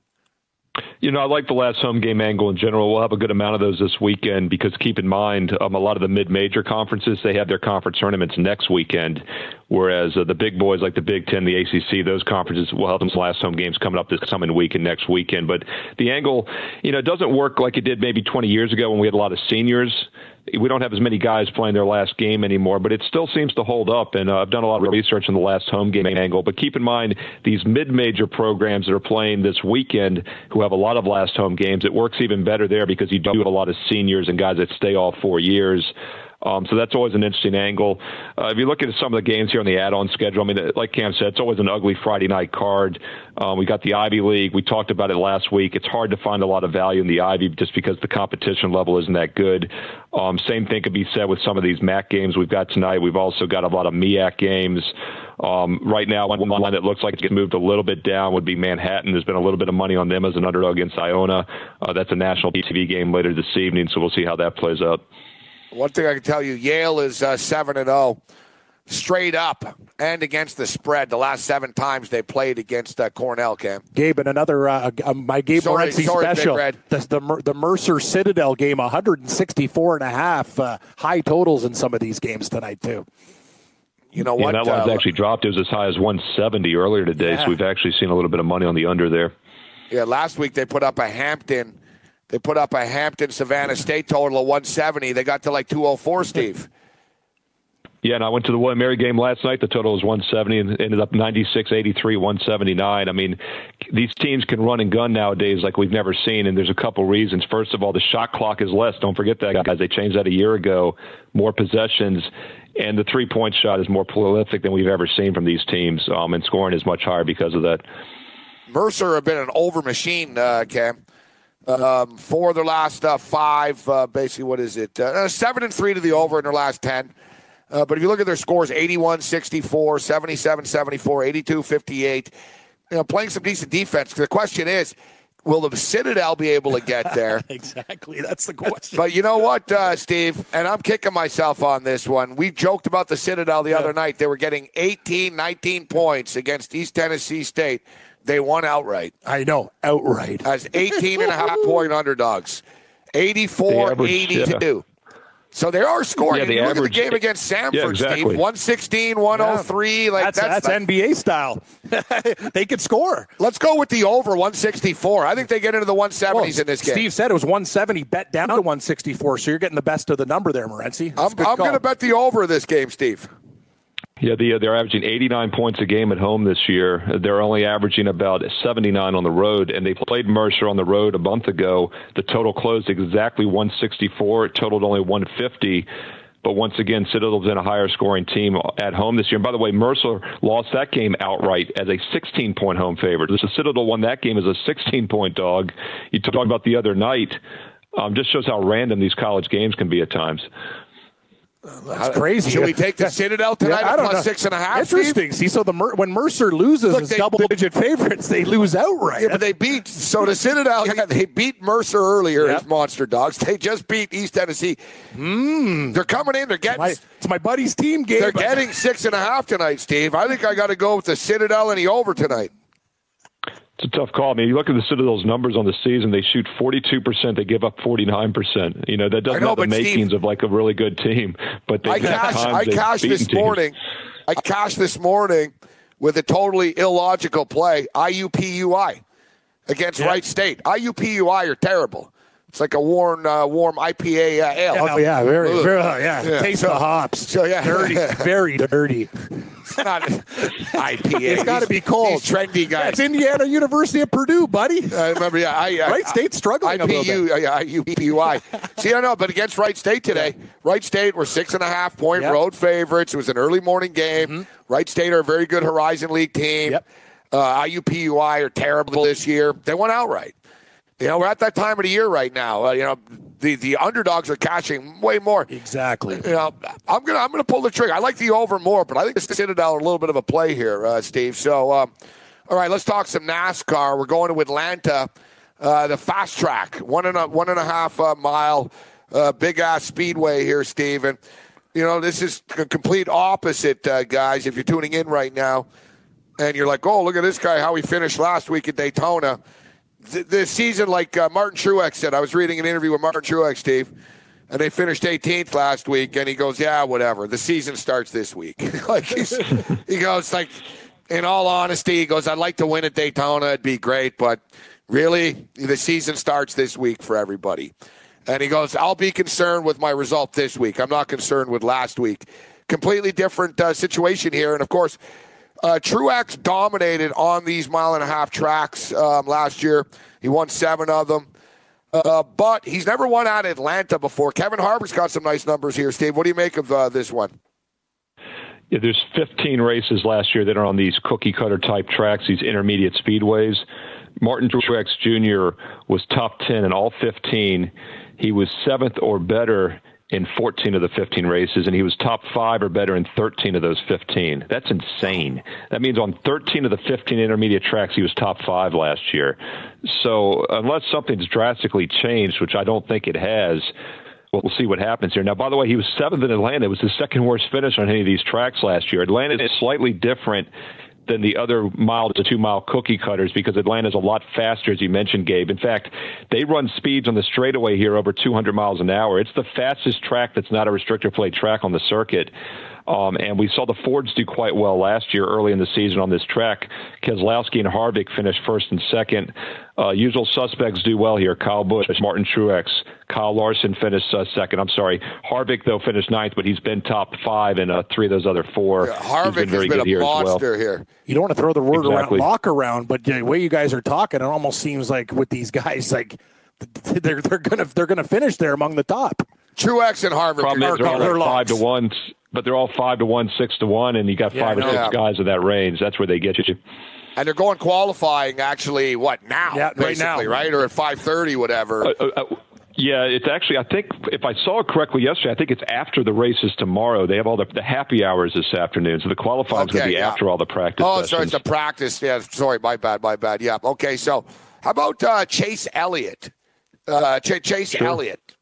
You know, I like the last home game angle in general. We'll have a good amount of those this weekend because keep in mind, um, a lot of the mid-major conferences, they have their conference tournaments next weekend, whereas uh, the big boys like the Big Ten, the A C C, those conferences will have them last home games coming up this coming week and next weekend. But the angle, you know, it doesn't work like it did maybe twenty years ago when we had a lot of seniors. We don't have as many guys playing their last game anymore, but it still seems to hold up. And uh, I've done a lot of research on the last home game angle. But keep in mind, these mid-major programs that are playing this weekend who have a lot of last home games, it works even better there because you do have a lot of seniors and guys that stay all four years. Um, so that's always an interesting angle. Uh, if you look at some of the games here on the add-on schedule, I mean, like Cam said, it's always an ugly Friday night card. Um, we got the Ivy League. We talked about it last week. It's hard to find a lot of value in the Ivy just because the competition level isn't that good. Um, same thing could be said with some of these M A C games we've got tonight. We've also got a lot of M E A C games. Um, right now, one line that looks like it's moved a little bit down would be Manhattan. There's been a little bit of money on them as an underdog against Iona. Uh, that's a national T V game later this evening, so we'll see how that plays out. One thing I can tell you, Yale is uh, seven and oh, straight up and against the spread. The last seven times they played against uh, Cornell, Cam. Gabe, and another, uh, uh, my Gabe Sorry, Morency sorry, special, Big Red. the, the, the Mercer Citadel game, one sixty-four and a half, uh, high totals in some of these games tonight, too. You know yeah, what? that line's uh, actually dropped. It was as high as one seventy earlier today, yeah. so we've actually seen a little bit of money on the under there. Yeah, last week they put up a Hampton. They put up a Hampton Savannah State total of one seventy. They got to like two oh four, Steve. Yeah, and I went to the William Mary game last night. The total was one seventy and ended up ninety-six eighty-three, one seventy-nine. I mean, these teams can run and gun nowadays like we've never seen, and there's a couple reasons. First of all, the shot clock is less. Don't forget that, guys. They changed that a year ago. More possessions. And the three-point shot is more prolific than we've ever seen from these teams, um, and scoring is much higher because of that. Mercer have been an over machine, uh, Cam. Um, four of their last uh, five, uh, basically, what is it? Uh, seven and three to the over in their last ten. Uh, but if you look at their scores, eighty-one sixty-four, seventy-seven seventy-four, eighty-two fifty-eight, you know, playing some decent defense. The question is, will the Citadel be able to get there? Exactly. That's the question. But you know what, uh, Steve, and I'm kicking myself on this one. We joked about the Citadel the yeah. other night. They were getting eighteen, nineteen points against East Tennessee State. They won outright. I know, outright. As eighteen and a half point underdogs. eighty-four eighty-two. Yeah. So they are scoring. Yeah, the you look average, at the game against Samford, yeah, exactly. Steve. one sixteen, one oh three. Yeah. Like that's, that's, that's like, N B A style. They could score. Let's go with the over, one sixty-four. I think they get into the one seventies well, in this game. Steve said it was one seventy, bet down to one sixty-four, so you're getting the best of the number there, Morency. I'm, I'm going to bet the over this game, Steve. Yeah, the, they're averaging eighty-nine points a game at home this year. They're only averaging about seventy-nine on the road, and they played Mercer on the road a month ago. The total closed exactly one sixty-four. It totaled only one fifty. But once again, Citadel's in a higher scoring team at home this year. And by the way, Mercer lost that game outright as a sixteen-point home favorite. The Citadel won that game as a sixteen-point dog. You talk about the other night. Um, just shows how random these college games can be at times. That's crazy. Should we take the Citadel tonight yeah, at plus know. six and a half? Interesting. Steve? See, so the Mer- when Mercer loses Look, as they, double-digit favorites, they lose outright. Yeah, but they beat. So the Citadel, yeah, they beat Mercer earlier yep. as monster dogs. They just beat East Tennessee. Mm. They're coming in. They're getting. It's my, it's my buddy's team game. They're getting six and a half tonight, Steve. I think I got to go with the Citadel and the over tonight. It's a tough call. I mean, you look at the Citadel's numbers on the season, they shoot forty-two percent, they give up forty-nine percent. You know, that doesn't know, have the makings Steve, of like a really good team. But they I cashed, I cashed this teams. morning. I cashed this morning with a totally illogical play, I U P U I against yeah. Wright State. I U P U I are terrible. It's like a warm, uh, warm I P A uh, ale. Oh, yeah, very, very uh, yeah. yeah. Taste so, the hops. So, yeah. Dirty, very dirty. It's not I P A. It's got to be cold. These trendy guys. That's Indiana University of Purdue, buddy. I remember, yeah. I, I, Wright State's struggling I P U, a little bit. Yeah, I U P U I. See, I know, but against Wright State today, yeah. Wright State were six and a half point yep. road favorites. It was an early morning game. Mm-hmm. Wright State are a very good Horizon League team. Yep. Uh, I U P U I are terrible this year. They won outright. You know, we're at that time of the year right now. Uh, you know, the, the underdogs are cashing way more. Exactly. You know, I'm gonna I'm gonna pull the trigger. I like the over more, but I think the Citadel are a little bit of a play here, uh, Steve. So, um, all right, let's talk some NASCAR. We're going to Atlanta, uh, the fast track, one and a one and a half uh, mile, uh, big ass speedway here, Steve. And you know, this is a complete opposite, uh, guys. If you're tuning in right now, and you're like, oh, look at this guy, how he finished last week at Daytona. The, the season, like uh, Martin Truex said, I was reading an interview with Martin Truex, Steve, and they finished eighteenth last week, and he goes, yeah, whatever. The season starts this week. like he's, He goes, like, in all honesty, he goes, I'd like to win at Daytona. It'd be great, but really, the season starts this week for everybody. And he goes, I'll be concerned with my result this week. I'm not concerned with last week. Completely different uh, situation here, and, of course, Uh, Truex dominated on these mile and a half tracks um, last year. He won seven of them. Uh, but he's never won at Atlanta before. Kevin Harvick's got some nice numbers here, Steve. What do you make of uh, this one? Yeah, there's fifteen races last year that are on these cookie-cutter type tracks, these intermediate speedways. Martin Truex Junior was top ten in all fifteen. He was seventh or better in fourteen of the fifteen races, and he was top five or better in thirteen of those fifteen. That's insane. That means on thirteen of the fifteen intermediate tracks, he was top five last year. So unless something's drastically changed, which I don't think it has, we'll see what happens here. Now, by the way, he was seventh in Atlanta. It was his second worst finish on any of these tracks last year. Atlanta is slightly different than the other mile to two mile cookie cutters because Atlanta's a lot faster, as you mentioned, Gabe. In fact, they run speeds on the straightaway here over two hundred miles an hour. It's the fastest track that's not a restrictor plate track on the circuit. Um, and we saw the Fords do quite well last year early in the season on this track. Keselowski and Harvick finished first and second. Uh, usual suspects do well here. Kyle Busch, Martin Truex, Kyle Larson finished uh, second. I'm sorry. Harvick, though, finished ninth, but he's been top five in uh, three of those other four. Yeah, Harvick been very has been good a here monster as well. here. You don't want to throw the word Exactly. around, lock around, but the way you guys are talking, it almost seems like with these guys, like they're they're gonna they're gonna finish there among the top. Truex and Harvick. Problem are is they're all they're like five locks. to one, but they're all five to one, six to one, and you got Yeah, five or I know. six Yeah. guys in that range. That's where they get you. And they're going qualifying, actually, what, now? Yeah, right basically, now. right? Or at five thirty, whatever. Uh, uh, yeah, it's actually, I think, if I saw it correctly yesterday, I think it's after the races tomorrow. They have all the, the happy hours this afternoon, so the qualifying is Okay, going to be yeah. after all the practice Oh, sessions. sorry, it's a practice. Yeah, sorry, my bad, my bad. Yeah, okay, so how about uh, Chase Elliott? Uh, Ch- Chase Sure. Elliott.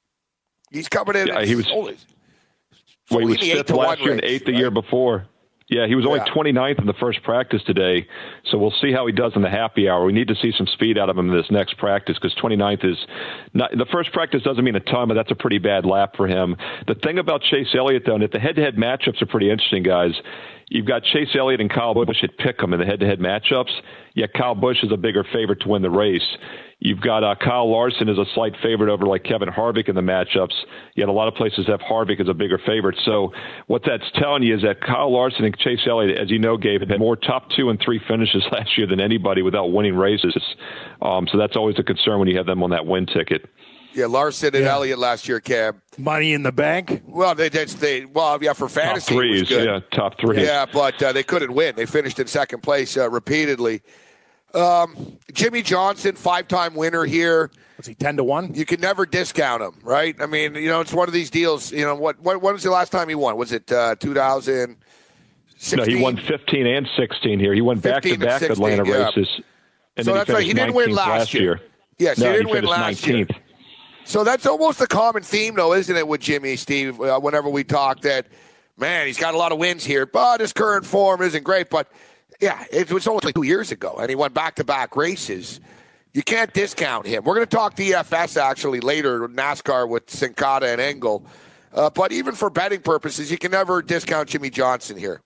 He's coming in. Yeah, he was- Holy, Well, he was only the eight fifth to one last year and race, eighth the right? year before. Yeah, he was only Yeah. twenty-ninth in the first practice today, so we'll see how he does in the happy hour. We need to see some speed out of him in this next practice because twenty-ninth is not – the first practice doesn't mean a ton, but that's a pretty bad lap for him. The thing about Chase Elliott, though, and if the head-to-head matchups are pretty interesting, guys, you've got Chase Elliott and Kyle Busch at Pick'em in the head-to-head matchups, yet Kyle Busch is a bigger favorite to win the race. You've got uh, Kyle Larson as a slight favorite over like Kevin Harvick in the matchups. Yet a lot of places have Harvick as a bigger favorite. So what that's telling you is that Kyle Larson and Chase Elliott, as you know, Gabe, had more top two and three finishes last year than anybody without winning races. Um, so that's always a concern when you have them on that win ticket. Yeah, Larson and Yeah. Elliott last year, Cam. Money in the bank. Well, they, they, they well, yeah, for Top fantasy, it was threes, good. yeah, top threes. Yeah, but uh, they couldn't win. They finished in second place uh, repeatedly. Um, Jimmy Johnson, five-time winner here. Was he ten to one? You can never discount him, right? I mean, you know, it's one of these deals. You know, what? What, when was the last time he won? Was it uh, two thousand sixteen? No, he won fifteen and sixteen here. He won fifteen and back-to-back sixteen, Atlanta yeah. races. And So then that's right. He finished didn't win nineteenth last year. Yes, he no, didn't he win finished last year. nineteenth. So that's almost a common theme, though, isn't it, with Jimmy, Steve, uh, whenever we talk that, man, he's got a lot of wins here, but his current form isn't great. But, yeah, it was only two years ago, and he won back-to-back races. You can't discount him. We're going to talk D F S, actually, later, NASCAR with Sin Cara and Engel. Uh, but even for betting purposes, you can never discount Jimmy Johnson here.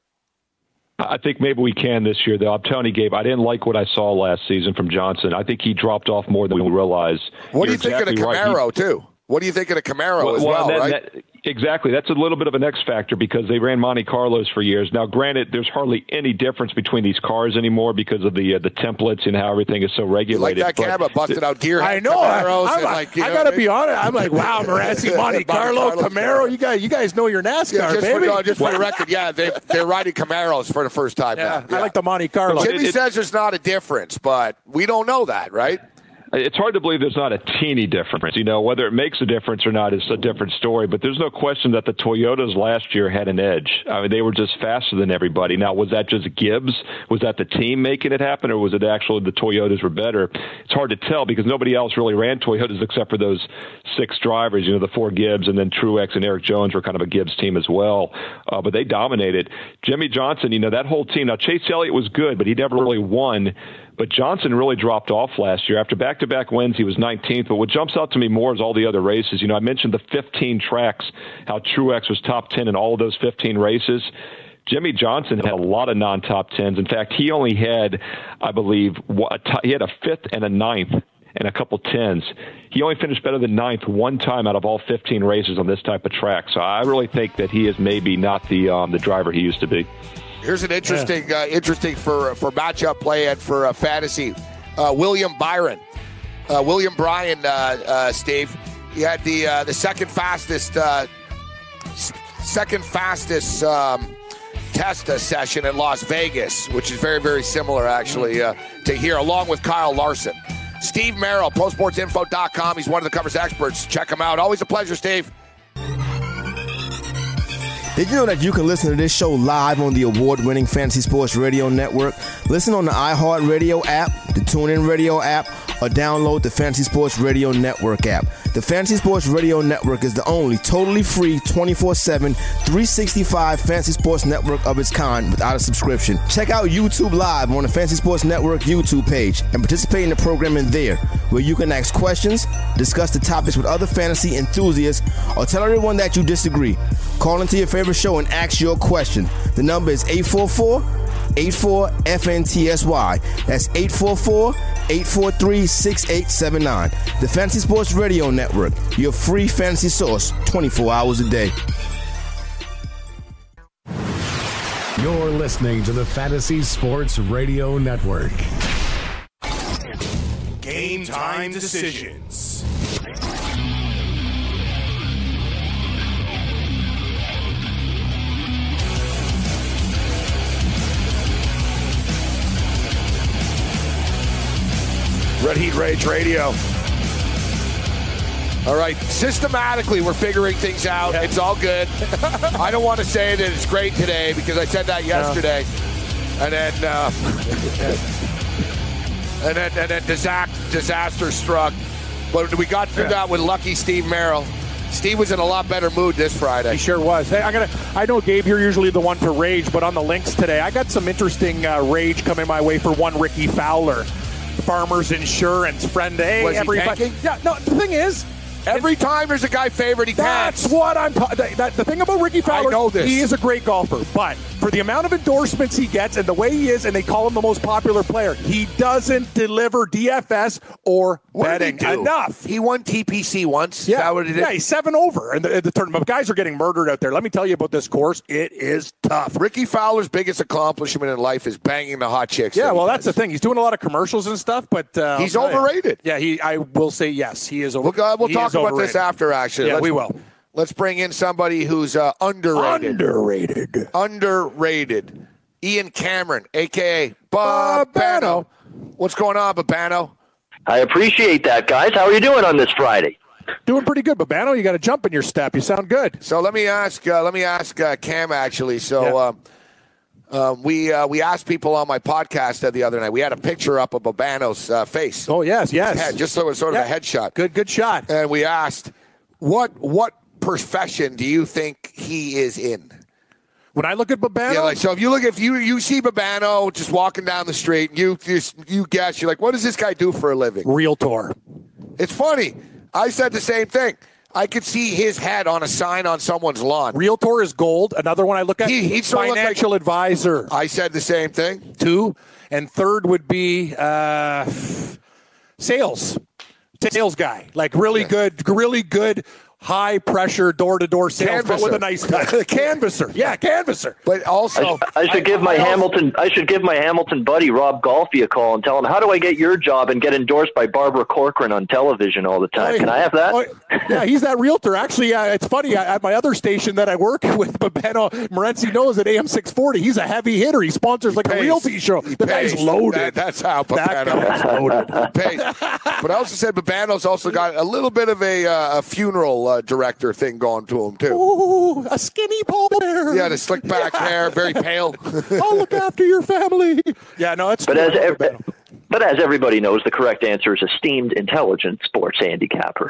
I think maybe we can this year, though. I'm telling you, Gabe, I didn't like what I saw last season from Johnson. I think he dropped off more than we realize. What do you You're think exactly of the right. He- Camaro, too? What do you think of the Camaro as well, then right? that- exactly. That's a little bit of an X factor because they ran Monte Carlos for years. Now, granted, there's hardly any difference between these cars anymore because of the uh, the templates and how everything is so You like regulated. that, Cam? But- Busted out gear. I know. I, Camaros I'm and like, like, you I know got what to I be mean? honest. I'm like, wow, Marassi, Monte Monte Carlo, Carlo Camaro. You guys, you guys know your NASCAR, Yeah, just, for, baby. no, just for the record, yeah, they, they're riding Camaros for the first time yeah, now. I like the Monte Carlo. Jimmy It- it- says there's not a difference, but we don't know that, right? It's hard to believe there's not a teeny difference. You know, whether it makes a difference or not is a different story. But there's no question that the Toyotas last year had an edge. I mean, they were just faster than everybody. Now, was that just Gibbs? Was that the team making it happen, or was it actually the Toyotas were better? It's hard to tell because nobody else really ran Toyotas except for those six drivers, you know, the four Gibbs, and then Truex and Eric Jones were kind of a Gibbs team as well. Uh, but they dominated. Jimmy Johnson, you know, that whole team. Now, Chase Elliott was good, but he never really won. But Johnson really dropped off last year. After back-to-back wins, he was nineteenth. But what jumps out to me more is all the other races. You know, I mentioned the fifteen tracks, how Truex was top ten in all of those fifteen races. Jimmy Johnson had a lot of non-top tens. In fact, he only had, I believe, a t- he had a fifth and a ninth and a couple tens. He only finished better than ninth one time out of all fifteen races on this type of track. So I really think that he is maybe not the um, the driver he used to be. Here's an interesting, uh, interesting for for matchup play and for uh, fantasy. Uh, William Byron, Uh, William Bryan, uh, uh, Steve, he had the uh, the second fastest uh, s- second fastest um, test uh, session at Las Vegas, which is very, very similar, actually, uh, to here, along with Kyle Larson. Steve Merrill, pro sports info dot com. He's one of the covers experts. Check him out. Always a pleasure, Steve. Did you know that you can listen to this show live on the award-winning Fantasy Sports Radio Network? Listen on the iHeartRadio app, the TuneIn Radio app, or download the Fantasy Sports Radio Network app. The Fantasy Sports Radio Network is the only totally free twenty-four seven, three sixty-five Fantasy Sports Network of its kind without a subscription. Check out YouTube Live on the Fantasy Sports Network YouTube page and participate in the programming there, where you can ask questions, discuss the topics with other fantasy enthusiasts, or tell everyone that you disagree. Call into your favorite show and ask your question. The number is eight four four, eight four, F N T S Y. That's eight four four, eight four three, six eight seven nine. The Fantasy Sports Radio Network, your free fantasy source twenty-four hours a day. You're listening to the Fantasy Sports Radio Network. Game time decisions. Red Heat Rage Radio. All right, systematically, we're figuring things out. Yeah. It's all good. I don't want to say that it's great today because I said that yesterday. No. And then, uh, and then, and then disaster, disaster struck. But we got through yeah. that with lucky Steve Merrill. Steve was in a lot better mood this Friday. He sure was. Hey, I got I know, Gabe, you're usually the one to rage, but on the links today, I got some interesting uh, rage coming my way for one Ricky Fowler. Farmers Insurance friend. Hey, was everybody. He yeah, no, the thing is, every time there's a guy favored, he That's tanks. what I'm talking about. The thing about Ricky Fowler, I know this. He is a great golfer, but for the amount of endorsements he gets and the way he is, and they call him the most popular player, he doesn't deliver D F S or what betting did he do? enough. He won T P C once. Yeah, is that what he did? Yeah, he's seven over in the, in the tournament. Guys are getting murdered out there. Let me tell you about this course. It is tough. Ricky Fowler's biggest accomplishment in life is banging the hot chicks. Yeah, that well, that's the thing. He's doing a lot of commercials and stuff, but uh, he's overrated. Yeah, he. I will say yes. He is. Over, we'll uh, we'll he talk about overrated. this after. Actually, yeah, let's, we will. Let's bring in somebody who's uh, underrated. Underrated. Underrated. Ian Cameron, a k a. Babano. What's going on, Babano? I appreciate that, guys. How are you doing on this Friday? Doing pretty good, Babano. You got a jump in your step. You sound good. So let me ask. Uh, let me ask uh, Cam actually. So yeah. uh, uh, we uh, we asked people on my podcast the other night. We had a picture up of Babano's uh, face. Oh yes, yes. Head, just so it was sort yeah. of a headshot. Good, good shot. And we asked, what what profession do you think he is in? When I look at Babano, yeah, like so. If you look, if you you see Babano just walking down the street, and you just you guess, you're like, what does this guy do for a living? Realtor. It's funny. I said the same thing. I could see his head on a sign on someone's lawn. Realtor is gold. Another one I look at, he, he'd financial like, advisor. I said the same thing. Two. And third would be uh, sales. Sales guy. Like really yeah. good, really good, high pressure, door to door sales, but with a nice cut. Canvasser. Yeah, canvasser. But also, I, I should give my I Hamilton. Also, I should give my Hamilton buddy Rob Golfi a call and tell him, how do I get your job and get endorsed by Barbara Corcoran on television all the time? Oh, Can I have that? Oh, yeah, he's that realtor. Actually, uh, it's funny. I, at my other station that I work with, Babano Morency knows at A M six forty, he's a heavy hitter. He sponsors like pays. a realty show. He the pays. guy's loaded. That, that's how Babano that loaded. pays. But I also said Babano's also got a little bit of a, uh, a funeral uh, director thing going to him too. Ooh, a skinny Paul Bear. Yeah, the slick back yeah. hair, very pale. I'll look after your family. Yeah, no, it's. But as ev- but as everybody knows, the correct answer is esteemed, intelligent sports handicapper.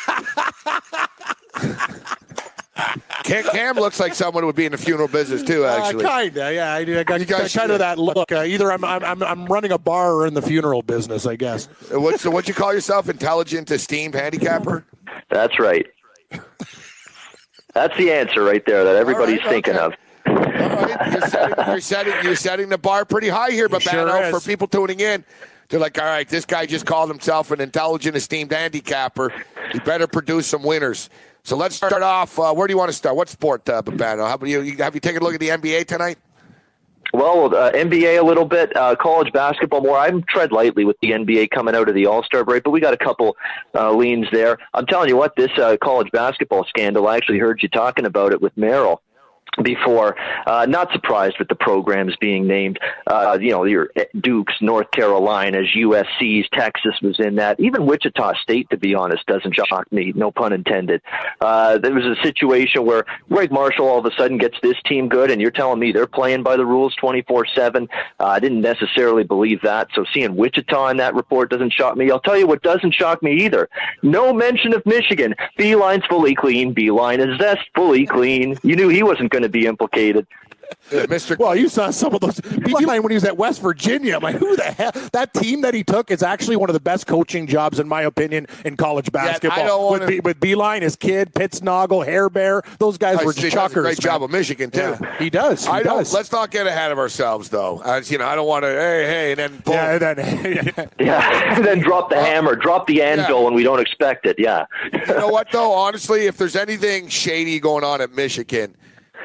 Cam, Cam looks like someone who would be in the funeral business too. Actually, uh, kinda. Yeah, I do. I got, you guys, kind of that look. Uh, either I'm, I'm I'm running a bar or in the funeral business, I guess. What's so? What you call yourself? Intelligent, esteemed handicapper. That's right. That's the answer right there that everybody's right, thinking okay. of. All right, you're setting, you're setting, you're setting the bar pretty high here, Babano, sure for people tuning in. They're like, all right, this guy just called himself an intelligent, esteemed handicapper. He better produce some winners. So let's start off. Uh, where do you want to start? What sport, uh, Babano? How about you? Have you taken a look at the N B A tonight? Well, well. Uh, N B A a little bit, uh, college basketball more. I'm tread lightly with the N B A coming out of the All-Star break, but we got a couple uh, leans there. I'm telling you what, this uh, college basketball scandal, I actually heard you talking about it with Merrill before. Uh, not surprised with the programs being named. Uh, you know, your Dukes, North Carolinas, U S C's, Texas was in that. Even Wichita State, to be honest, doesn't shock me. No pun intended. Uh, there was a situation where Greg Marshall all of a sudden gets this team good, and you're telling me they're playing by the rules twenty-four seven. Uh, I didn't necessarily believe that. So seeing Wichita in that report doesn't shock me. I'll tell you what doesn't shock me either. No mention of Michigan. Beeline's fully clean. Beeline is Zest fully clean. You knew he wasn't going to be implicated. Yeah, Mister Well, you saw some of those. Beeline when he was at West Virginia. I'm like, who the hell? That team that he took is actually one of the best coaching jobs, in my opinion, in college basketball. Yeah, I don't wanna... with, Be- with Beeline, his kid, Pittsnoggle, Hairbear, those guys I were see, chuckers. does a great man. job of Michigan too. Yeah, he does. He I don't. does. Let's not get ahead of ourselves, though. As you know, I don't want to. Hey, hey, and then boom. Yeah, and then, Yeah, and then drop the hammer, drop the anvil Yeah. when we don't expect it. Yeah. You know what, though? Honestly, if there's anything shady going on at Michigan,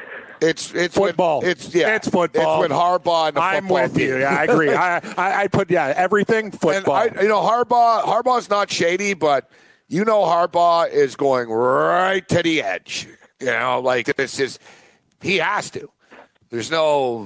it's it's football. With, it's yeah, it's football. It's with Harbaugh and the I'm football with team. you. Yeah, I agree. I, I I put yeah everything football. And I, you know, Harbaugh Harbaugh's not shady, but you know, Harbaugh is going right to the edge. You know, like this is he has to. There's no.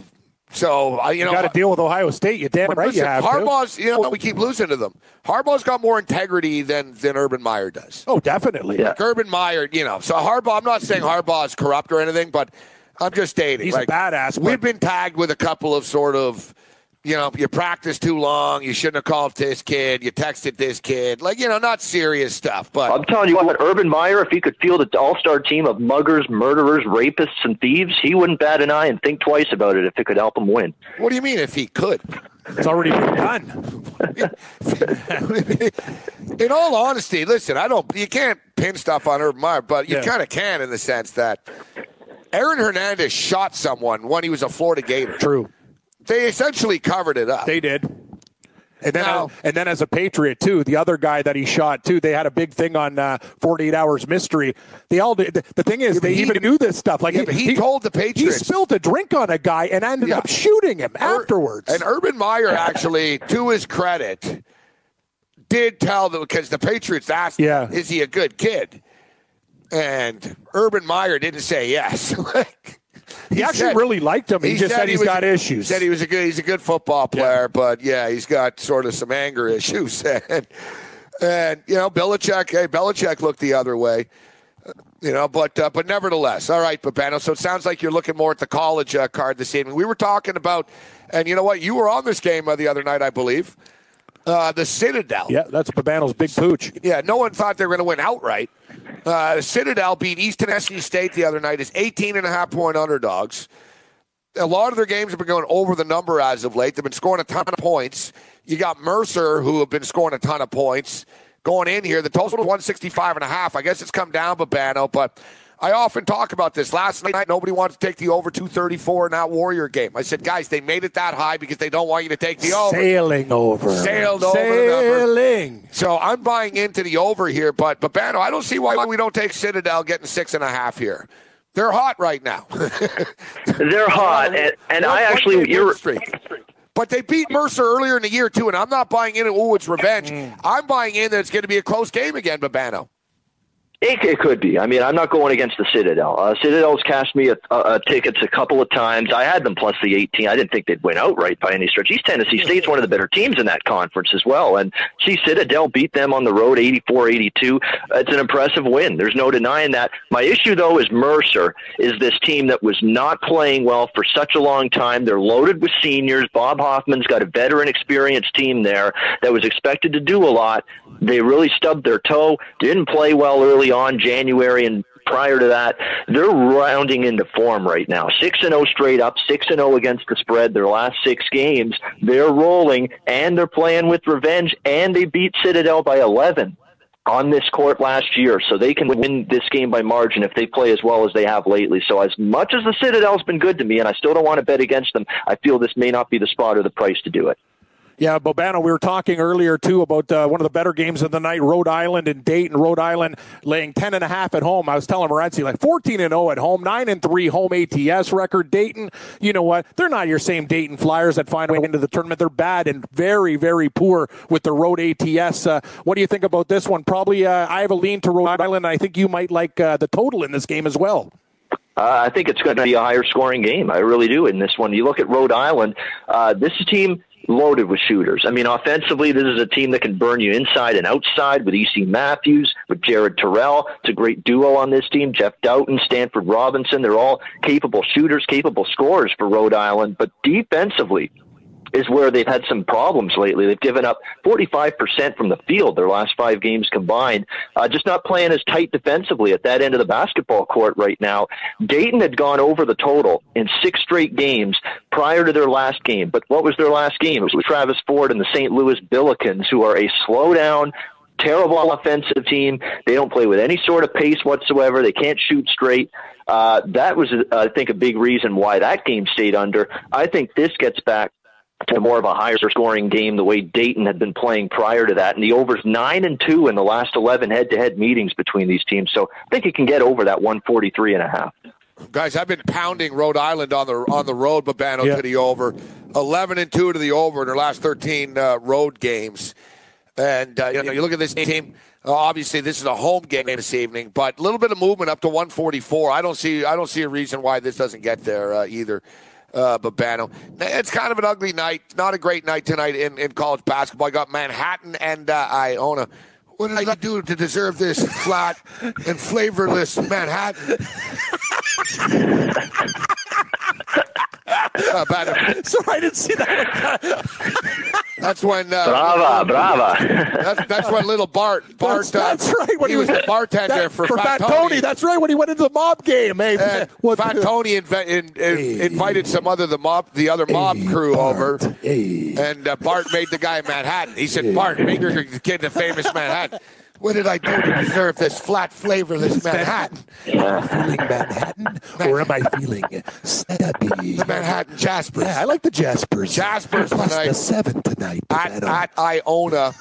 So uh, you, you know, got to deal with Ohio State. You damn right listen, you have Harbaugh's. to. You know, we keep losing to them. Harbaugh's got more integrity than than Urban Meyer does. Oh, definitely. Yeah. Like Urban Meyer, you know. So Harbaugh. I'm not saying Harbaugh is corrupt or anything, but I'm just stating He's like, a badass. We've been tagged with a couple of sort of. You know, you practiced too long. You shouldn't have called this kid. You texted this kid. Like, you know, not serious stuff. But I'm telling you what, Urban Meyer, if he could field an all-star team of muggers, murderers, rapists, and thieves, he wouldn't bat an eye and think twice about it if it could help him win. What do you mean if he could? It's already been done. In all honesty, listen, I don't. You can't pin stuff on Urban Meyer, but you Yeah. kind of can in the sense that Aaron Hernandez shot someone when he was a Florida Gator. True. They essentially covered it up. They did. And then, Now- and then as a Patriot, too, the other guy that he shot, too, they had a big thing on uh, forty-eight hours Mystery. They all did. The, the thing is, Yeah, but they he- even knew this stuff. Like Yeah, but he told the He Patriots. spilled a drink on a guy and ended Yeah. up shooting him Ur- afterwards. And Urban Meyer actually, to his credit, did tell them because the Patriots asked, him, Yeah. "Is he a good kid?" And Urban Meyer didn't say yes. Like, he, actually said- really liked him. He, just said, he's was- got issues. Said he was a good. He's a good football player, but yeah, he's got sort of some anger issues. And, and you know, Belichick. Hey, Belichick looked the other way. You know, but uh, but nevertheless, all right, Babano. So it sounds like you're looking more at the college uh, card this evening. We were talking about, and you know what? You were on this game uh, the other night, I believe. Uh, the Citadel. Yeah, that's Babano's big pooch. Yeah, no one thought they were going to win outright. Uh, Citadel beat East Tennessee State the other night as eighteen and a half point underdogs. A lot of their games have been going over the number as of late. They've been scoring a ton of points. You got Mercer, who have been scoring a ton of points going in here. The total was one sixty-five and a half. I guess it's come down, Babano, but I often talk about this. Last night, nobody wanted to take the over two thirty-four in that Warrior game. I said, guys, they made it that high because they don't want you to take the over. Sailing over. Sailed over the number. Sailing. So I'm buying into the over here, but Babano, I don't see why we don't take Citadel getting six and a half here. They're hot right now. They're hot, and, and I actually, you're But they beat Mercer earlier in the year, too, and I'm not buying in, oh, it's revenge. I'm buying in that it's going to be a close game again, Babano. It, it could be. I mean, I'm not going against the Citadel. Uh, Citadel's cashed me a, a, a tickets a couple of times. I had them plus the eighteen. I didn't think they'd win outright by any stretch. East Tennessee State's one of the better teams in that conference as well. And see, Citadel beat them on the road eighty-four eighty-two. It's an impressive win. There's no denying that. My issue, though, is Mercer is this team that was not playing well for such a long time. They're loaded with seniors. Bob Hoffman's got a veteran, experienced team there that was expected to do a lot. They really stubbed their toe, didn't play well early on, January, and prior to that, they're rounding into form right now. six and oh straight up, six and oh against the spread. Their last six games, they're rolling, and they're playing with revenge, and they beat Citadel by eleven on this court last year, so they can win this game by margin if they play as well as they have lately. So as much as the Citadel's been good to me, and I still don't want to bet against them, I feel this may not be the spot or the price to do it. Yeah, Bobano, we were talking earlier, too, about uh, one of the better games of the night, Rhode Island and Dayton. Rhode Island laying ten and a half at home. I was telling Morency, like fourteen and oh at home, nine and three home A T S record. Dayton, you know what? They're not your same Dayton Flyers that find a way into the tournament. They're bad and very, very poor with the road A T S. Uh, what do you think about this one? Probably uh, I have a lean to Rhode Island. I think you might like uh, the total in this game as well. Uh, I think it's going to be a higher scoring game. I really do in this one. You look at Rhode Island, uh, this team loaded with shooters. I mean, offensively, this is a team that can burn you inside and outside with E C Matthews, with Jared Terrell. It's a great duo on this team. Jeff Doughton, Stanford Robinson, they're all capable shooters, capable scorers for Rhode Island. But defensively is where they've had some problems lately. They've given up forty-five percent from the field their last five games combined. Uh, just not playing as tight defensively at that end of the basketball court right now. Dayton had gone over the total in six straight games prior to their last game. But what was their last game? It was Travis Ford and the Saint Louis Billikens, who are a slow-down, terrible offensive team. They don't play with any sort of pace whatsoever. They can't shoot straight. Uh, that was, uh, I think, a big reason why that game stayed under. I think this gets back to more of a higher scoring game the way Dayton had been playing prior to that. And the over's nine and two in the last eleven head-to-head meetings between these teams. So I think it can get over that one forty-three and a half. Guys, I've been pounding Rhode Island on the on the road, Bobano, yeah. to the over. eleven and two to the over in their last thirteen uh, road games. And uh, you know, you look at this team. Uh, obviously, this is a home game this evening, but a little bit of movement up to one forty-four. I don't see I don't see a reason why this doesn't get there uh, either. Uh, Bobano. It's kind of an ugly night. Not a great night tonight in, in college basketball. I got Manhattan and uh, Iona. What did I do to deserve this flat and flavorless Manhattan? uh, Sorry, I didn't see that. That's when uh, brava, brava. That's, that's when little Bart, Bart. That's, that's right. When he, he was the bartender that, for, for Fat, Fat Tony. Tony. That's right. When he went into the mob game, hey, and what, Fat Tony inv- in, in, hey, invited some other the mob, the other mob hey, crew Bart, over, hey. and uh, Bart made the guy in Manhattan. He said, hey. "Bart, make your kid the famous Manhattan." What did I do to deserve this flat, flavorless Manhattan? Am I feeling Manhattan, or am I feeling stubby? The Manhattan Jaspers. Yeah, I like the Jaspers. Jaspers Plus tonight. the seven tonight. At, at Iona.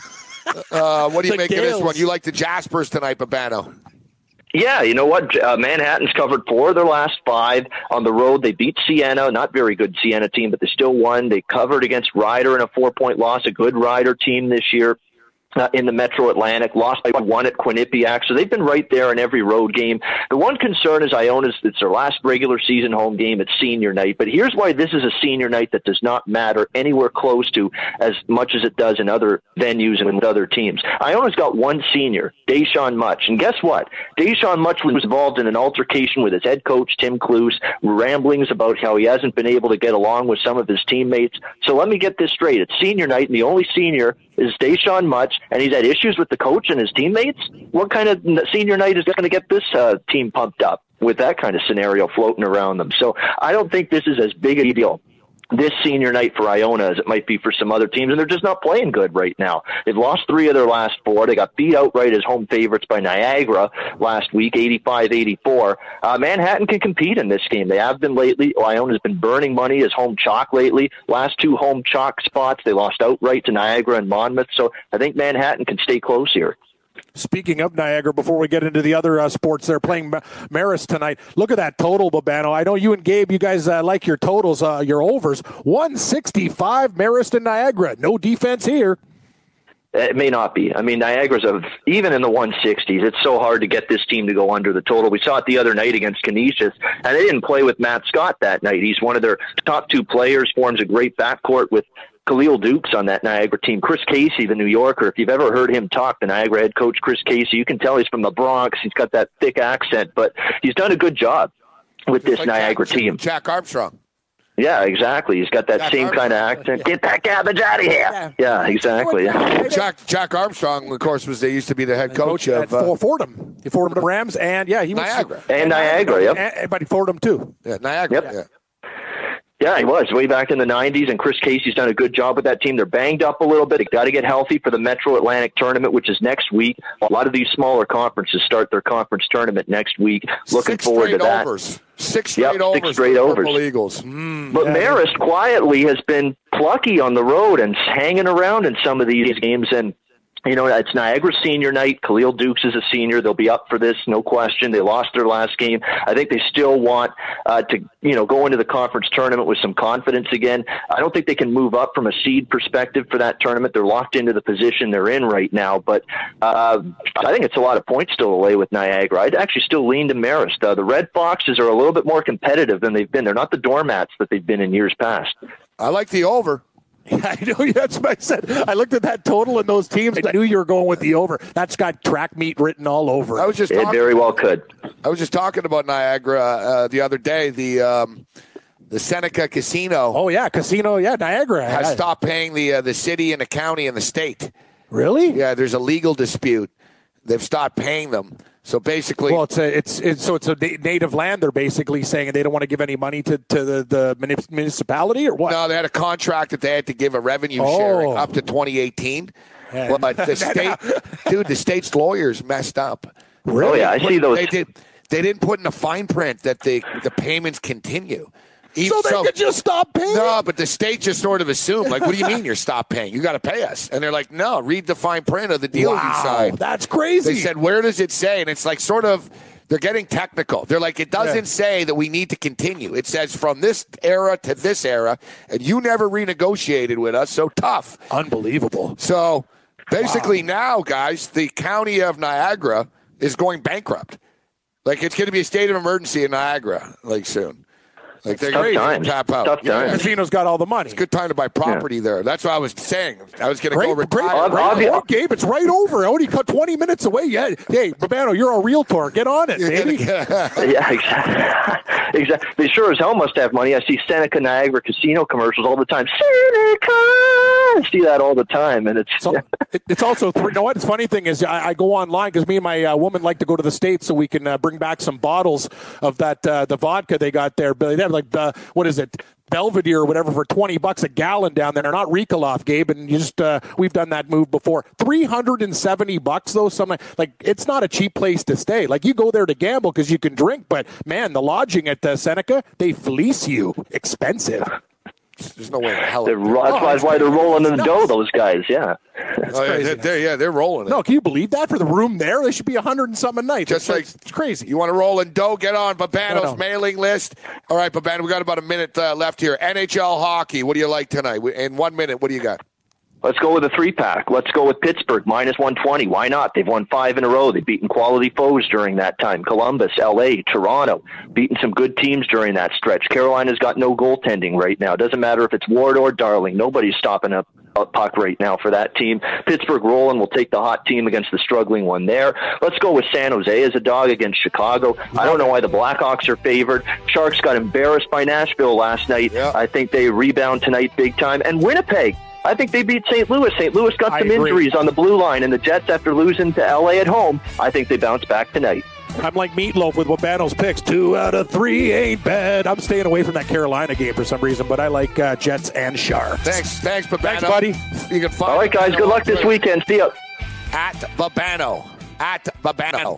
Uh, what do you the make Gales. of this one? You like the Jaspers tonight, Bobano? Yeah, you know what? Uh, Manhattan's covered four of their last five on the road. They beat Siena, not very good Siena team, but they still won. They covered against Ryder in a four-point loss, a good Ryder team this year. Uh, in the Metro Atlantic, lost by one at Quinnipiac, so they've been right there in every road game. The one concern is Iona's, it's their last regular season home game. It's senior night, but here's why this is a senior night that does not matter anywhere close to as much as it does in other venues and with other teams. Iona's got one senior, Deshaun Much, and guess what? Deshaun Much was involved in an altercation with his head coach, Tim Cluse, ramblings about how he hasn't been able to get along with some of his teammates. So let me get this straight. It's senior night, and the only senior is Deshaun Much, and he's had issues with the coach and his teammates. What kind of senior night is going to get this uh, team pumped up with that kind of scenario floating around them? So I don't think this is as big a deal, this senior night for Iona, as it might be for some other teams, and they're just not playing good right now. They've lost three of their last four. They got beat outright as home favorites by Niagara last week, eighty-five eighty-four. Uh, Manhattan can compete in this game. They have been lately. Iona's been burning money as home chalk lately. Last two home chalk spots, they lost outright to Niagara and Monmouth, so I think Manhattan can stay close here. Speaking of Niagara, before we get into the other uh, sports, they're playing Marist tonight. Look at that total, Bobano. I know you and Gabe, you guys uh, like your totals, uh, your overs. one sixty-five, Marist and Niagara. No defense here. It may not be. I mean, Niagara's of even in the one sixties. It's so hard to get this team to go under the total. We saw it the other night against Canisius, and they didn't play with Matt Scott that night. He's one of their top two players, forms a great backcourt with Khalil Dukes on that Niagara team. Chris Casey, the New Yorker, if you've ever heard him talk, the Niagara head coach, Chris Casey, you can tell he's from the Bronx. He's got that thick accent, but he's done a good job with this like Niagara Jack, team. Jack Armstrong. Yeah, exactly. He's got that Jack same Armstrong. kind of accent. Get that garbage out of here. Yeah, yeah exactly. Jack Jack Armstrong, of course, was they used to be the head coach, coach of uh, Fordham. He Fordham the Rams, and yeah, he was Niagara. And Niagara, yep. And, but he Fordham too. Yeah, Niagara. Yep. Yeah. Yeah, he was way back in the nineties, and Chris Casey's done a good job with that team. They're banged up a little bit. They got to get healthy for the Metro Atlantic tournament, which is next week. A lot of these smaller conferences start their conference tournament next week. Looking Six forward to that. Overs. Six Yep, straight overs. six straight for the overs. Purple Eagles. Mm, But yeah. Marist quietly has been plucky on the road and hanging around in some of these games. And, you know, it's Niagara senior night. Khalil Dukes is a senior. They'll be up for this, no question. They lost their last game. I think they still want uh, to, you know, go into the conference tournament with some confidence again. I don't think they can move up from a seed perspective for that tournament. They're locked into the position they're in right now. But uh, I think it's a lot of points still away with Niagara. I'd actually still lean to Marist. Uh, the Red Foxes are a little bit more competitive than they've been. They're not the doormats that they've been in years past. I like the over. Yeah, I know. That's what I said. I looked at that total in those teams. I knew you were going with the over. That's got track meet written all over. I was just It talking, very well could. I was just talking about Niagara uh, the other day. The um, the Seneca Casino Oh, yeah. Casino. Yeah, Niagara. has Yeah. stopped paying the uh, the city and the county and the state. Really? Yeah, there's a legal dispute. They've stopped paying them. So basically, Well, it's a, it's it's so it's a na- native land. They're basically saying they don't want to give any money to, to the, the muni- municipality or what? no, they had a contract that they had to give a revenue Oh. sharing up to twenty eighteen. Yeah. But the state, dude, the state's lawyers messed up. Oh, yeah, I see those. They did. They didn't put in a fine print that the the payments continue. Even so they could just stop paying? No, but the state just sort of assumed, like, what do you mean you're stop paying? You got to pay us. And they're like, no, read the fine print of the deal you Wow, signed. that's crazy. They said, where does it say? And it's like sort of, they're getting technical. They're like, it doesn't Yeah. say that we need to continue. It says from this era to this era, and you never renegotiated with us, so tough. Unbelievable. So basically now, guys, the county of Niagara is going bankrupt. Like, it's going to be a state of emergency in Niagara, like, soon. Like, they're Tough going to times. tap out. Tough times. Casino's got all the money. Good time to buy property there. That's what I was saying. I was going to go Great, great, retire. great Obvi- point, Gabe. It's right over. I only cut twenty minutes away. Yeah. Hey, Babano, you're a realtor. Get on it, baby. Yeah, exactly. exactly. They sure as hell must have money. I see Seneca Niagara Casino commercials all the time. Seneca! I see that all the time, and it's So, it, it's also, you know what? The funny thing is, I, I go online because me and my uh, woman like to go to the States so we can uh, bring back some bottles of that uh, the vodka they got there. But they have like the what is it? Belvedere or whatever for twenty bucks a gallon down there. Not Rikaloff, Gabe, and you just uh, we've done that move before. three hundred seventy bucks though. Something like it's not a cheap place to stay. Like you go there to gamble because you can drink, but man, the lodging at uh, Seneca, they fleece you. Expensive. There's no way in hell. they're, that's why, that's why they're rolling in the dough, those guys, yeah. Oh, yeah, they're, they're, yeah, they're rolling it. No, can you believe that for the room there? They should be a hundred and some a night. Just It's like it's crazy. You want to roll in dough? Get on Babano's No, no. mailing list. All right, Babano, we got about a minute uh, left here. N H L hockey. What do you like tonight? In one minute, what do you got? Let's go with a three-pack. Let's go with Pittsburgh, minus one twenty. Why not? They've won five in a row. They've beaten quality foes during that time. Columbus, L A, Toronto, beaten some good teams during that stretch. Carolina's got no goaltending right now. Doesn't matter if it's Ward or Darling. Nobody's stopping a, a puck right now for that team. Pittsburgh rolling will take the hot team against the struggling one there. Let's go with San Jose as a dog against Chicago. I don't know why the Blackhawks are favored. Sharks got embarrassed by Nashville last night. Yeah. I think they rebound tonight big time. And Winnipeg, I think they beat Saint Louis. Saint Louis got I some agree. injuries on the blue line, and the Jets, after losing to L A at home, I think they bounce back tonight. I'm like Meatloaf with Babano's picks. Two out of three ain't bad. I'm staying away from that Carolina game for some reason, but I like uh, Jets and Sharks. Thanks, thanks, Babano. Thanks, buddy. You can find All right, guys, good luck this weekend. See ya. At Babano. At Babano.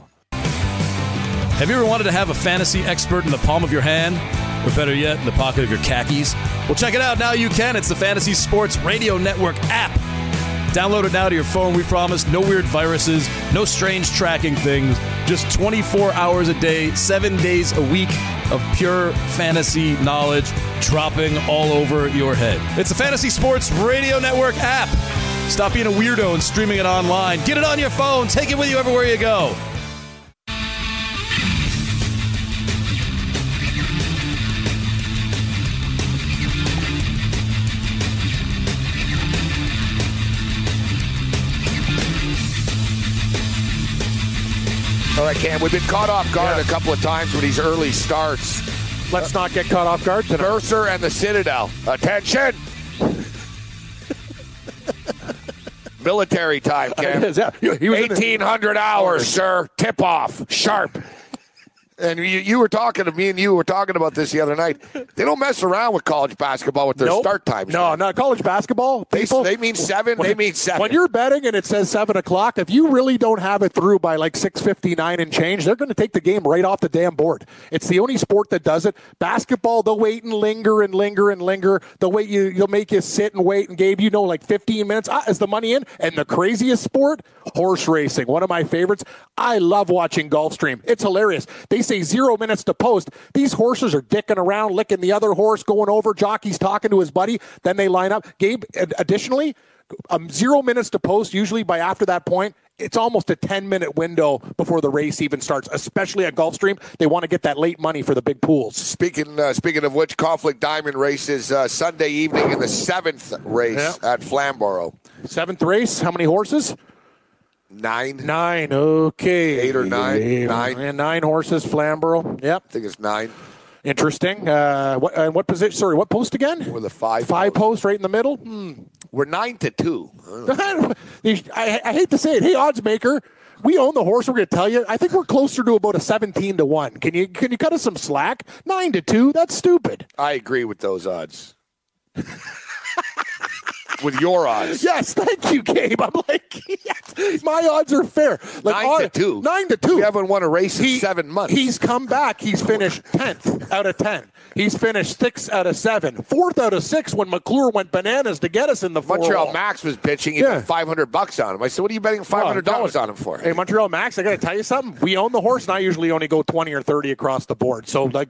Have you ever wanted to have a fantasy expert in the palm of your hand? Or better yet, in the pocket of your khakis? Well, check it out. Now you can. It's the Fantasy Sports Radio Network app. Download it now to your phone. We promise no weird viruses, no strange tracking things, just twenty-four hours a day, seven days a week of pure fantasy knowledge dropping all over your head. It's the Fantasy Sports Radio Network app. Stop being a weirdo and streaming it online. Get it on your phone. Take it with you everywhere you go. All right, Cam, we've been caught off guard Yeah. a couple of times with these early starts. Let's not get caught off guard tonight. Mercer and the Citadel. Attention! Military time, Cam. It is, yeah. He was in the- eighteen hundred hours, sir. Tip off. Sharp. And you, you were talking to me, and you were talking about this the other night. They don't mess around with college basketball with their Nope. start times. No, man. not college basketball. They, People, they mean seven. when, they mean seven. When you're betting and it says seven o'clock, if you really don't have it through by like six fifty-nine and change, they're going to take the game right off the damn board. It's the only sport that does it. Basketball, they'll wait and linger and linger and linger. They'll wait you. You'll make you sit and wait. And Gabe, you know, like fifteen minutes ah, is the money in. And the craziest sport, horse racing. One of my favorites. I love watching Gulfstream. It's hilarious. They say zero minutes to post. These horses are dicking around, licking the other horse, going over. Jockey's talking to his buddy. Then they line up. Gabe, additionally, um, zero minutes to post. Usually by after that point, it's almost a ten-minute window before the race even starts, especially at Gulfstream. They want to get that late money for the big pools. Speaking uh, speaking of which, Conflict Diamond races uh, Sunday evening in the seventh race Yep. at Flamborough. Seventh race. How many horses? Nine. Nine. Okay. Eight or nine. Eight, Nine. And nine horses, Flamborough. Yep. I think it's nine. Interesting. Uh, what, uh, what position? Sorry, what post again? We're the five. Five post. post right in the middle. Hmm. We're nine to two. I, I hate to say it. Hey, odds maker, we own the horse. We're going to tell you. I think we're closer to about a seventeen to one. Can you can you cut us some slack? Nine to two. That's stupid. I agree with those odds. With your odds. Yes, thank you, Gabe. I'm like, yes, my odds are fair. Like, Nine odd, to two. Nine to two. We haven't won a race in He- seven months. He's come back. He's finished tenth out of ten. He's finished six out of seven. Fourth out of six when McClure went bananas to get us in the four. Montreal Max was pitching. He Yeah. bet five hundred bucks on him. I said, what are you betting five hundred dollars on him for? Hey, Montreal Max, I got to tell you something. We own the horse, and I usually only go twenty or thirty across the board. So, like,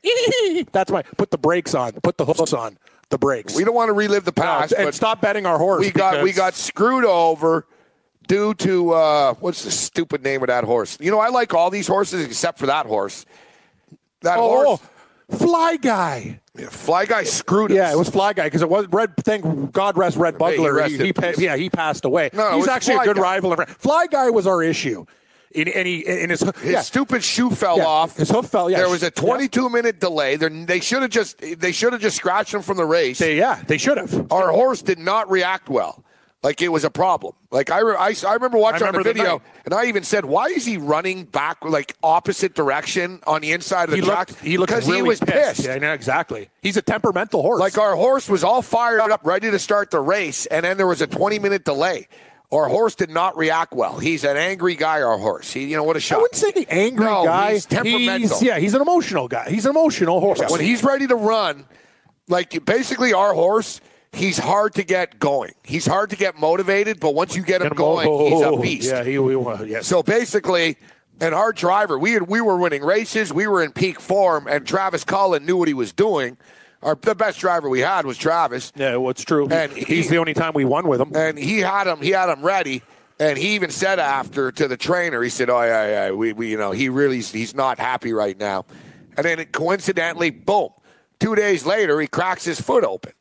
I, that's my put the brakes on, put the hooks on, the brakes. We don't want to relive the past. No, and but stop betting our horse. We got because- we got screwed over due to uh, what's the stupid name of that horse? You know, I like all these horses except for that horse. That oh, horse, Fly Guy. yeah, Fly Guy screwed us. Yeah, it was Fly Guy because it was Red. Thank God rest Red Hey, he Bugler. rested He, he, peace. yeah, he passed away. No, no, He's it's actually Fly a good Guy. rival. And Fly Guy was our issue. In any in his His yeah. stupid shoe fell Yeah, off. his hoof fell, yeah. There was a Yeah. twenty-two minute delay. They're, they should have just they should have just scratched him from the race. They, yeah, they should have. Our horse did not react well. Like it was a problem. Like I, re- I, I remember watching I remember on the the video, night. and I even said, "Why is he running back like opposite direction on the inside of the He track?" looked, he looked because really he was pissed. Yeah, no, exactly. He's a temperamental horse. Like our horse was all fired up, ready to start the race, and then there was a twenty minute delay. Our horse did not react well. He's an angry guy. Our horse. He, you know, what a I shot. wouldn't say the angry No, guy. he's temperamental. He's- yeah, he's an emotional guy. He's an emotional horse. When he's ready to run, like basically our horse, he's hard to get going. He's hard to get motivated, but once you get him going, he's a beast. Yeah, he will. Yes. So basically, and our driver, we had, we were winning races, we were in peak form, and Travis Cullen knew what he was doing. Our the best driver we had was Travis, Yeah, well, it's true. And he's he- the only time we won with him. and he had him he had him ready. And he even said after to the trainer, he said, "Oh yeah, yeah, we, we you know he really he's not happy right now." And then coincidentally, boom, two days later, he cracks his foot open.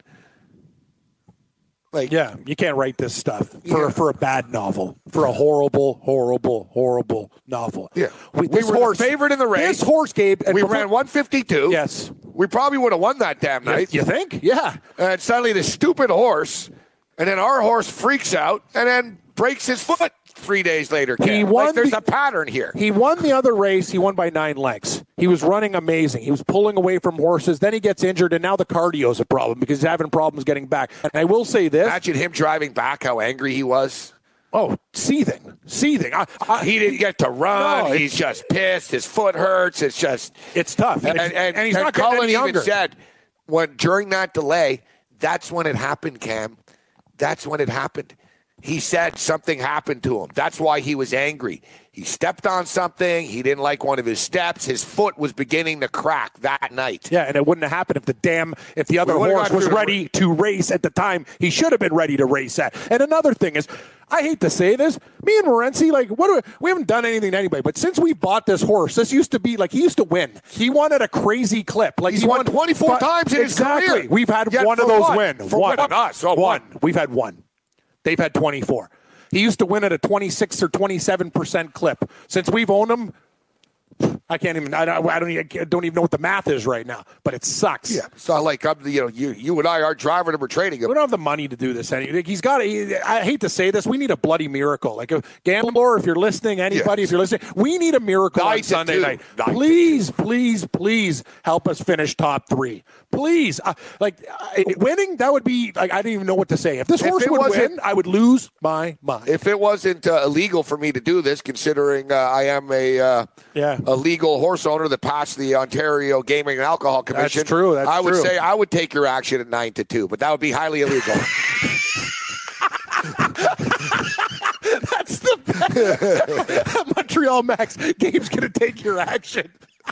Like Yeah, you can't write this stuff for Yeah. for a bad novel, for a horrible, horrible, horrible novel. Yeah. We, We this were the horse, favorite in the race. This horse, Gabe, and we before- ran one fifty-two. Yes. We probably would have won that damn night. You think? Yeah. And suddenly the stupid horse, and then our horse freaks out and then breaks his foot three days later. He Ken. won Like, there's the- a pattern here. He won the other race. He won by nine lengths. He was running amazing. He was pulling away from horses. Then he gets injured, and now the cardio's a problem because he's having problems getting back. And I will say this. Imagine him driving back, how angry he was. Oh, seething. Seething. I, I, He didn't get to run. No, He's just pissed. His foot hurts. It's just It's tough. And, And, and, and he's and not getting Cullen any even younger. said when during that delay, that's when it happened, Cam. That's when it happened. He said something happened to him. That's why he was angry. He stepped on something. He didn't like one of his steps. His foot was beginning to crack that night. Yeah, and it wouldn't have happened if the damn if the other We would've horse got was through the- ready to race at the time he should have been ready to race at. And another thing is, I hate to say this, me and Morency, like, what do we, we haven't done anything to anybody, but since we bought this horse, this used to be like he used to win. He won at a crazy clip. Like He's he won twenty-four but- times in his exactly. career. We've had Yet one of for those what? win. For one. winning us. Oh, one. one. We've had one. They've had twenty-four. He used to win at a twenty-six or twenty-seven percent clip. Since we've owned him, I can't even. I don't. I don't even, I don't even know what the math is right now. But it sucks. Yeah. So like, I'm, you know, you you and I aren't driving him or trading him. We don't have the money to do this. Anyway, he's got. He, I hate to say this. We need a bloody miracle. Like a gambler, if you're listening, anybody, Yes. if you're listening, we need a miracle Nine on to Sunday two. night. Nine to Please, please, please help us finish top three. Please, uh, like uh, winning, that would be like I didn't even know what to say. If this If horse it would wasn't- win, I would lose my mind. If it wasn't uh, illegal for me to do this, considering uh, I am a uh, Yeah. a legal horse owner that passed the Ontario Gaming and Alcohol Commission, That's true, that's I would true. say I would take your action at nine to two, but that would be highly illegal. That's the best. Montreal Max. Gabe's going to take your action.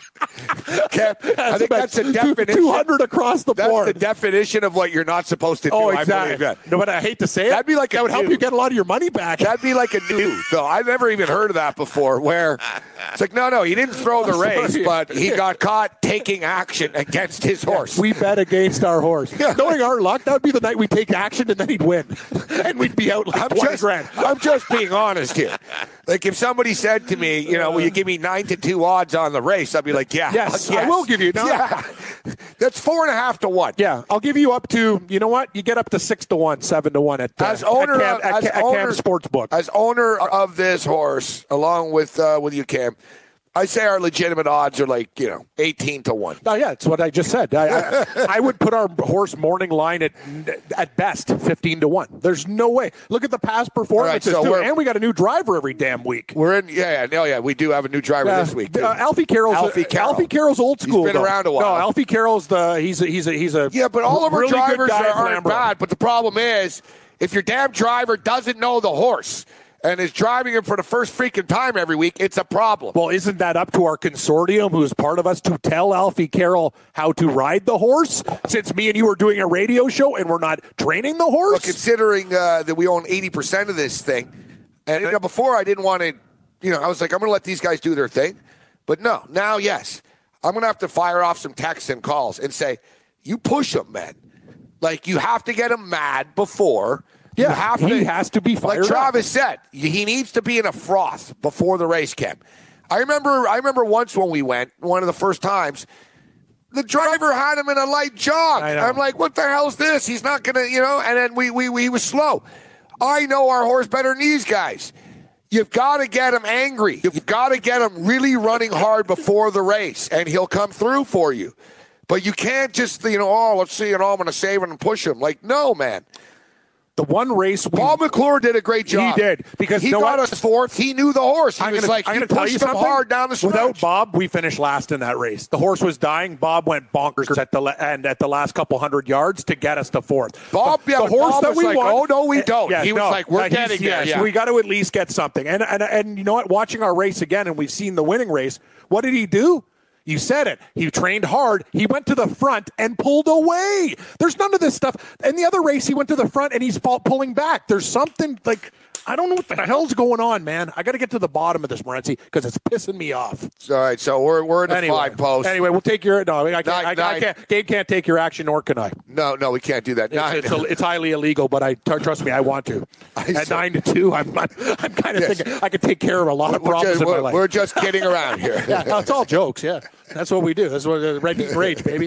Kev, I think that's the definition. two hundred across the That's board. the definition of what you're not supposed to do. Oh, I exactly. believe that. No, but I hate to say it. That'd be like that a would help new- you get a lot of your money back. That'd be like a new, though. I've never even heard of that before, where it's like, no, no, he didn't throw the race, but he got caught taking action against his horse. We bet against our horse. Knowing our luck, that would be the night we take action and then he'd win. And we'd be out like I'm twenty just, grand. I'm just being honest here. Like, if somebody said to me, you know, will you give me nine to two odds on the race? I'd be like, yeah. Yes, yes. I will give you. No. Yeah. That's four and a half to one. Yeah, I'll give you up to, you know what? You get up to six to one, seven to one at, uh, As owner, at Cam, of, at, as Ca- at owner, Cam Sportsbook. as owner of this horse, along with uh, with you, Cam, I say our legitimate odds are like, you know, eighteen to one. Oh, yeah, that's what I just said. I, I, I would put our horse morning line at at best fifteen to one. There's no way. Look at the past performances, so too. we're- And we got a new driver every damn week. We're in, yeah, yeah, no, yeah, we do have a new driver Yeah, this week. Too. Uh, Alfie Carroll's Alfie Carroll. Alfie Carroll's old school. He's been though. around a while. No, Alfie Carroll's the he's a, he's a he's a Yeah, but all of our really good drivers guy are, at aren't Flamborough. bad. But the problem is, if your damn driver doesn't know the horse and is driving him for the first freaking time every week, it's a problem. Well, isn't that up to our consortium, who is part of us, to tell Alfie Carroll how to ride the horse? Since me and you are doing a radio show and we're not training the horse. Well, considering uh, that we own eighty percent of this thing, and you know, before I didn't want to, you know, I was like, I'm going to let these guys do their thing. But no, now, yes, I'm going to have to fire off some texts and calls and say, you push them, man. Like, you have to get them mad before. You Yeah, have he to, has to be fired Like Travis up. said, he needs to be in a froth before the race camp. I remember, I remember once when we went, one of the first times, the driver had him in a light jog. I know. I'm like, what the hell's this? He's not going to, you know, and then we, we, we was slow. I know our horse better than these guys. You've got to get him angry. You've got to get him really running hard before the race, and he'll come through for you. But you can't just, you know, oh, let's see, and oh, I'm going to save him and push him. Like, no, man. The one race we, Paul McClure did a great job. He did, because he you know got what? us fourth. He knew the horse. He I'm was gonna, like, I'm he gonna tell pushed you him something. hard down the stretch. Without Bob, we finished last in that race. The horse was dying. Bob went bonkers at the and at the last couple hundred yards to get us to fourth. Bob, the, yeah, the but horse Bob that was we like, won. oh, no, we eh, don't. yes, He was no, like, we're uh, he's- getting there, yes, yeah. we got to at least get something. And and and you know what? Watching our race again, and we've seen the winning race. What did he do? You said it. He trained hard. He went to the front and pulled away. There's none of this stuff. In the other race, he went to the front and he's pulling back. There's something like, I don't know what the hell's going on, man. I got to get to the bottom of this, Morency, because it's pissing me off. All right, so we're we're in the Anyway, five post. anyway, we'll take your no. I can't. Nine, I, I nine. can't. Gabe can't take your action, nor can I. No, no, we can't do that. Nine. It's, it's, it's highly illegal, but I trust me, I want to. At saw- nine to two, I'm I'm, I'm kind of Yes. thinking I could take care of a lot of we're, problems just, in my we're, life. we're just kidding around here. Yeah, no, it's all jokes. Yeah, that's what we do. That's what uh, Red Meat Rage, baby.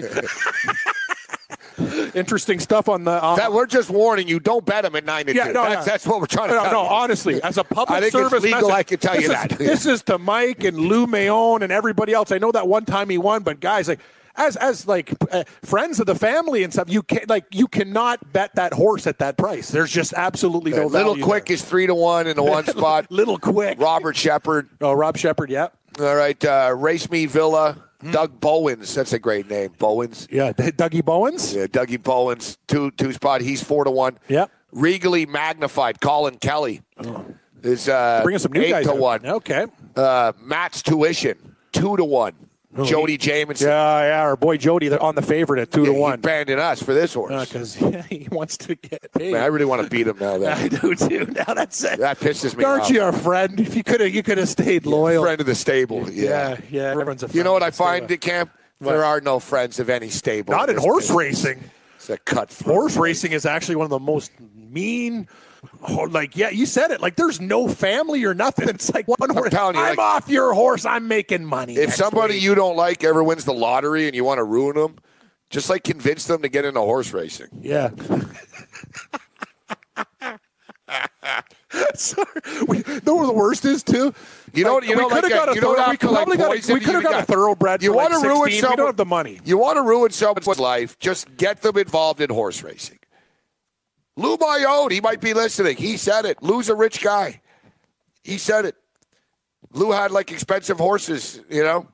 Interesting stuff on the. Uh, That we're just warning you. Don't bet him at nine to yeah, two. no, that's, no. that's what we're trying to no, tell no, you. honestly, as a public I think service it's legal. message, I can tell you this that. Is, this is to Mike and Lou Mayon and everybody else. I know that one time he won, but guys, like as as like uh, friends of the family and stuff, you can like you cannot bet that horse at that price. There's just absolutely no Little value Quick there. is three to one in the one spot. Little Quick. Robert Shepard. Oh, Rob Shepard. Yeah. All right, uh, Race Me Villa. Doug Bowens. That's a great name. Bowens. Yeah, Dougie Bowens. Yeah, Dougie Bowens. Two two spot. He's four to one. Yep. Regally Magnified. Colin Kelly is uh, Bringing some new eight guys to out. one. Okay. Uh, Matt's Tuition. Two to one. Jody Jamison. Yeah, yeah. Our boy Jody they're on the favorite at two Yeah, to he one. abandoned us for this horse. Because yeah, he wants to get paid. Man, I really want to beat him now. I That, do too. Now that's it. that pisses me Aren't off. you a friend? If you could have, you could have stayed loyal. Friend of the stable. Yeah, Yeah. yeah. Everyone's a friend. You know what I Stay away. find, Dick Camp? There are no friends of any stable. Not in this horse business. racing. It's a cutthroat. Horse racing is actually one of the most mean, Oh, like, yeah, you said it. Like, there's no family or nothing. It's like one horse. telling you, I'm like- off your horse. I'm making money. If next somebody week. you don't like ever wins the lottery and you want to ruin them, just like convince them to get into horse racing. Yeah. Sorry. We, know what the worst is, too? You know, Like, you know, we could have like got a, a you know, thorough, we after, like, probably got a, poison, we could have you got a got- thoroughbred You for want like to ruin sixteen. someone? We don't have the money. You want to ruin someone's life? Just get them involved in horse racing. Lou Mayotte, he might be listening. He said it. Lou's a rich guy. He said it. Lou had like expensive horses, you know.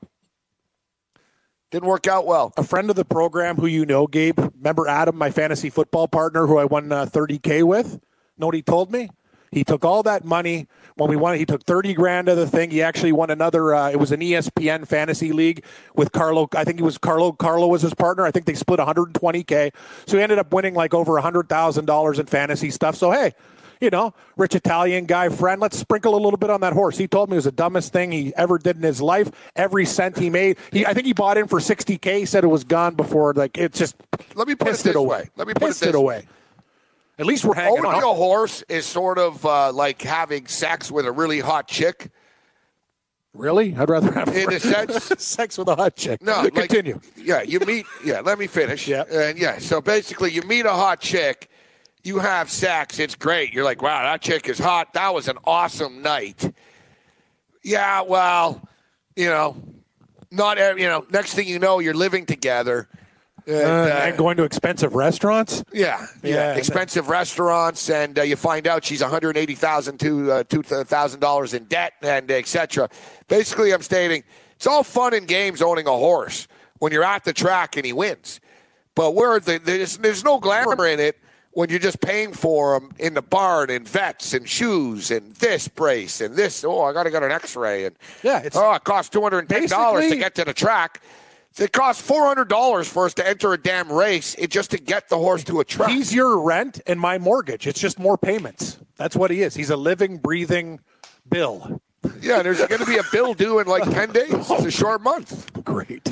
Didn't work out well. A friend of the program who you know, Gabe, remember Adam, my fantasy football partner who I won uh, thirty K with? Know what he told me? He took all that money when we won. He took thirty grand of the thing. He actually won another. Uh, it was an E S P N fantasy league with Carlo. I think it was Carlo. Carlo was his partner. I think they split one hundred twenty K. So he ended up winning like over one hundred thousand dollars in fantasy stuff. So, hey, you know, rich Italian guy friend, let's sprinkle a little bit on that horse. He told me it was the dumbest thing he ever did in his life. Every cent he made, he I think he bought in for sixty K. He said it was gone before. Like, it just Let me put it pissed this it away. way. Let me put it Pissed this it away. At least we're hanging Owning on. a horse is sort of uh, like having sex with a really hot chick. Really? I'd rather have In a sense. sex with a hot chick. No, like, Continue. yeah, you meet. Yeah, let me finish. Yeah. And yeah, so basically, you meet a hot chick, you have sex. It's great. You're like, wow, that chick is hot. That was an awesome night. Yeah, well, you know, not every, you know. Next thing you know, you're living together. And, Uh, uh, and going to expensive restaurants? Yeah, yeah, Yeah. expensive restaurants, and uh, you find out she's one hundred eighty thousand to uh, two thousand dollars in debt, and et cetera. Basically, I'm stating it's all fun and games owning a horse when you're at the track and he wins, but where the, there's there's no glamour in it when you're just paying for them in the barn and vets and shoes and this brace and this. Oh, I got to get an X-ray and Yeah, it's oh, it costs two hundred and ten dollars to basically- get to the track. It costs four hundred dollars for us to enter a damn race it just to get the horse to a track. He's your rent and my mortgage. It's just more payments. That's what he is. He's a living, breathing bill. Yeah, there's going to be a bill due in like ten days. It's a short month. Great.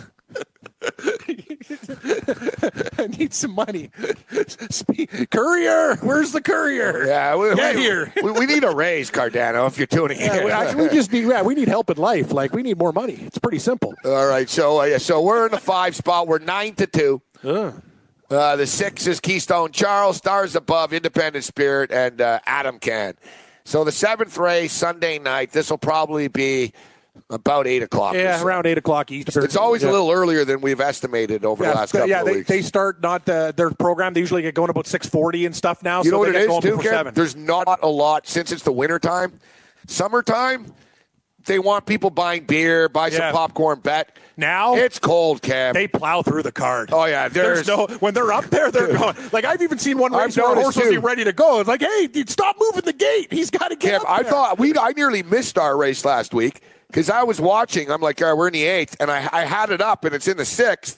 I need some money. Spe- courier, where's the courier? Yeah, we, Get we, here. We, we need a raise, Cardano, if you're tuning in. Yeah, we, actually, we just need. Yeah, we need help in life. Like we need more money. It's pretty simple. All right, so uh, yeah, so we're in the five spot. We're nine to two. Uh, the six is Keystone Charles, Stars Above, Independent Spirit, and uh, Adam Can. So the seventh race Sunday night. This will probably be about eight o'clock. or Yeah, so. around eight o'clock Eastern. It's always yeah. a little earlier than we've estimated over Yeah, the last couple yeah, of they, weeks. they start not uh, their program. They usually get going about six forty and stuff now. You so know what they it get is, going too, before Kev? seven. There's not a lot since it's the wintertime. Summertime, they want people buying beer, buy Yeah. some popcorn, bet. Now It's cold, Cam. they plow through the card. Oh, yeah, there's, there's- no when they're up there. They're going like I've even seen one I've race where a noticed, horse was too. ready to go. It's like, hey, dude, stop moving the gate. He's got to get Cam, up I there. thought we I nearly missed our race last week because I was watching. I'm like, all right, we're in the eighth, and I, I had it up, and it's in the sixth.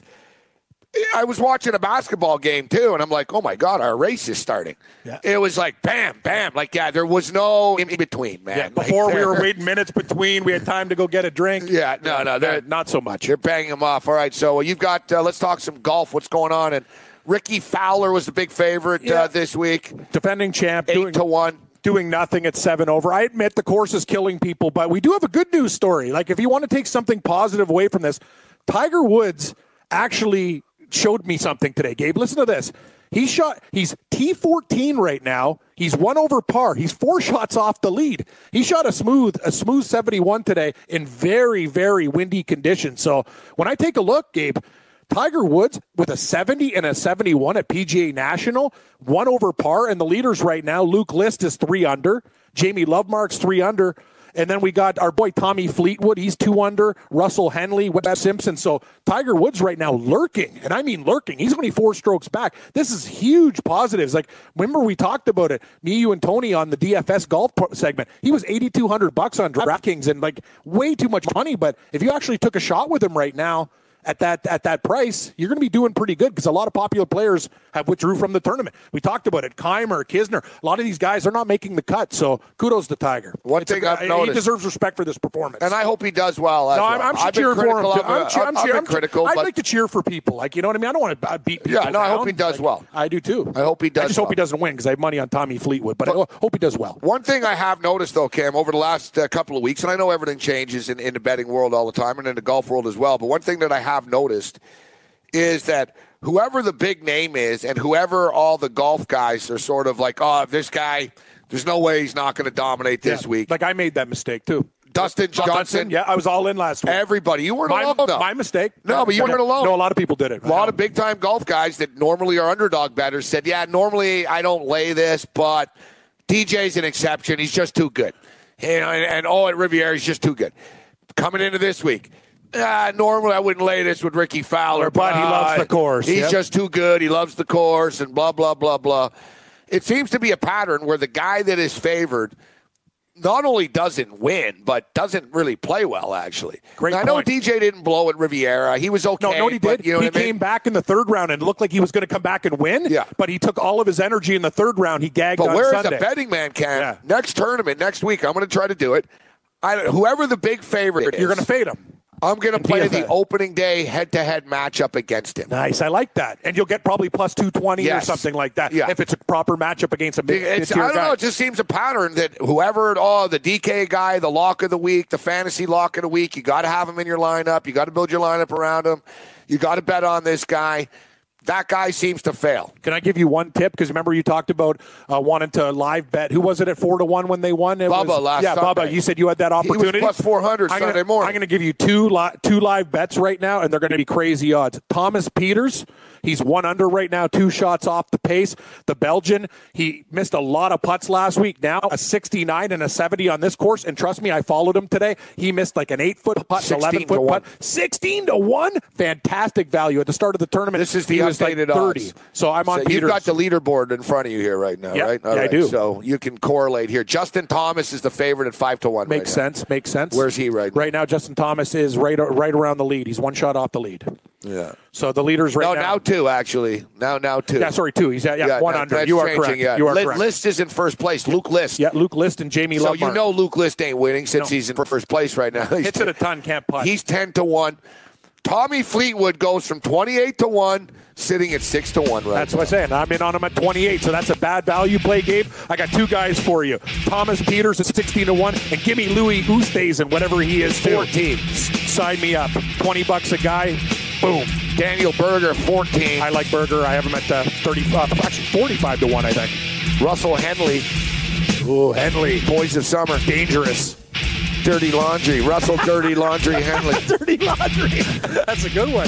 I was watching a basketball game, too, and I'm like, oh, my God, our race is starting. Yeah. It was like, bam, bam. Like, yeah, there was no in between, man. Yeah, Like, before we there- were waiting minutes between, we had time to go get a drink. Yeah, no, no, Yeah, they're- not so much. You're banging them off. All right, so you've got, uh, let's talk some golf. What's going on? And Ricky Fowler was the big favorite Yeah. uh, this week, Defending champ, eight doing to one. doing nothing at seven over. I admit the course is killing people, but we do have a good news story. Like, if you want to take something positive away from this, Tiger Woods actually showed me something today, Gabe. Listen to this. He shot, he's T fourteen right now. He's one over par. He's four shots off the lead. He shot a smooth, a smooth seventy-one today in very, very windy conditions. So when I take a look, Gabe, Tiger Woods with a seventy and a seventy-one at P G A National, one over par, and the leaders right now, Luke List is three under, Jamie Lovemark's three under, and then we got our boy Tommy Fleetwood, he's two under, Russell Henley, Webb Simpson. So Tiger Woods right now lurking, and I mean lurking. He's only four strokes back. This is huge positives. Like, remember we talked about it, me, you, and Tony on the D F S golf pro- segment. He was eighty-two hundred bucks on DraftKings and like way too much money. But if you actually took a shot with him right now, at that at that price, you're going to be doing pretty good because a lot of popular players have withdrew from the tournament. We talked about it. Keimer, Kisner, a lot of these guys are not making the cut. So kudos to Tiger. One it's thing a, I've he noticed, deserves respect for this performance, and I hope he does well. As no, I'm, well. I'm I've cheering for him. of, I'm, cheer, I'm, I've cheer, been I'm critical. I'd but like to cheer for people. Like, you know what I mean? I don't want to beat people Yeah, no, down. I hope he does like, well. I do too. I hope he does I just well. hope he doesn't win because I have money on Tommy Fleetwood. But, but I hope he does well. One thing I have noticed, though, Cam, over the last uh, couple of weeks, and I know everything changes in, in the betting world all the time and in the golf world as well, but one thing that I have noticed is that whoever the big name is and whoever all the golf guys are sort of like, oh, this guy, there's no way he's not going to dominate this yeah, week. Like I made that mistake, too. Dustin Johnson. Johnson, yeah, I was all in last week. Everybody. You weren't my, alone, though. My mistake. No, but you weren't alone. No, a lot of people did it. A lot of big-time golf guys that normally are underdog bettors said, yeah, normally I don't lay this, but D J's an exception. He's just too good. You know, and, and oh, at Riviera, he's just too good. Coming into this week, uh, normally I wouldn't lay this with Ricky Fowler, but, but he uh, loves the course. He's yep. just too good. He loves the course and blah, blah, blah, blah. It seems to be a pattern where the guy that is favored not only doesn't win, but doesn't really play well, actually. Great now, I know D J didn't blow at Riviera. He was okay. No, no, he did. But, you know he what I mean? came back in the third round and looked like he was going to come back and win. Yeah. But he took all of his energy in the third round. He gagged but on where Sunday. is the betting man, Cam? Yeah. Next tournament, next week, I'm going to try to do it. I, whoever the big favorite is. You're going to fade him. I'm going to play P F A. the opening day head-to-head matchup against him. Nice. I like that. And you'll get probably plus two twenty Yes. or something like that Yeah. if it's a proper matchup against a big It's, I tier don't guy. know. It just seems a pattern that whoever, oh, the D K guy, the lock of the week, the fantasy lock of the week, you got to have him in your lineup. You got to build your lineup around him. You got to bet on this guy. That guy seems to fail. Can I give you one tip? Because remember you talked about uh, wanting to live bet. Who was it at four to one when they won? It Bubba was, last Yeah, Sunday. Bubba. You said you had that opportunity. He was plus four hundred I'm Sunday gonna, morning. I'm going to give you two li- two live bets right now, and they're going to be crazy odds. Thomas Peters, he's one under right now, two shots off the pace. The Belgian, he missed a lot of putts last week. Now a sixty-nine and a seventy on this course, and trust me, I followed him today. He missed like an eight-foot putt, an eleven-foot putt. sixteen to one Fantastic value at the start of the tournament. This is the he was like updated thirty. odds. So I'm on So Peters. you've got the leaderboard in front of you here right now, Yeah, right? All yeah, I right. do. So you can correlate here. Justin Thomas is the favorite at five to one. Makes right sense. Makes sense. Where's he right now? Right now, Justin Thomas is right right around the lead. He's one shot off the lead. Yeah. So the leader's right no, now. now two actually. Now, now two. Yeah, sorry, two. He's yeah, yeah, Yeah, one no, under. that's You are changing, correct. yeah. You are Li- correct. List is in first place. Luke List. Yeah, Luke List and Jamie So Lovemark. you know Luke List ain't winning since No. he's in first place right now. Hits it a ton, can't putt. He's ten to one. Tommy Fleetwood goes from twenty-eight to one, sitting at six to one right That's now. what I'm saying. I'm in on him at twenty-eight, so that's a bad value play, Gabe. I got two guys for you. Thomas Peters at sixteen to one, and give me Louis Oosthuizen, whatever he is, too. fourteen. S- sign me up. twenty bucks a guy. Boom. Daniel Berger, fourteen. I like Berger. I have him at uh, thirty, uh, actually forty-five to one, I think. Russell Henley, Ooh, Henley. Boys of Summer. Dangerous. Dirty Laundry. Russell Dirty Laundry Henley. Dirty laundry. That's a good one.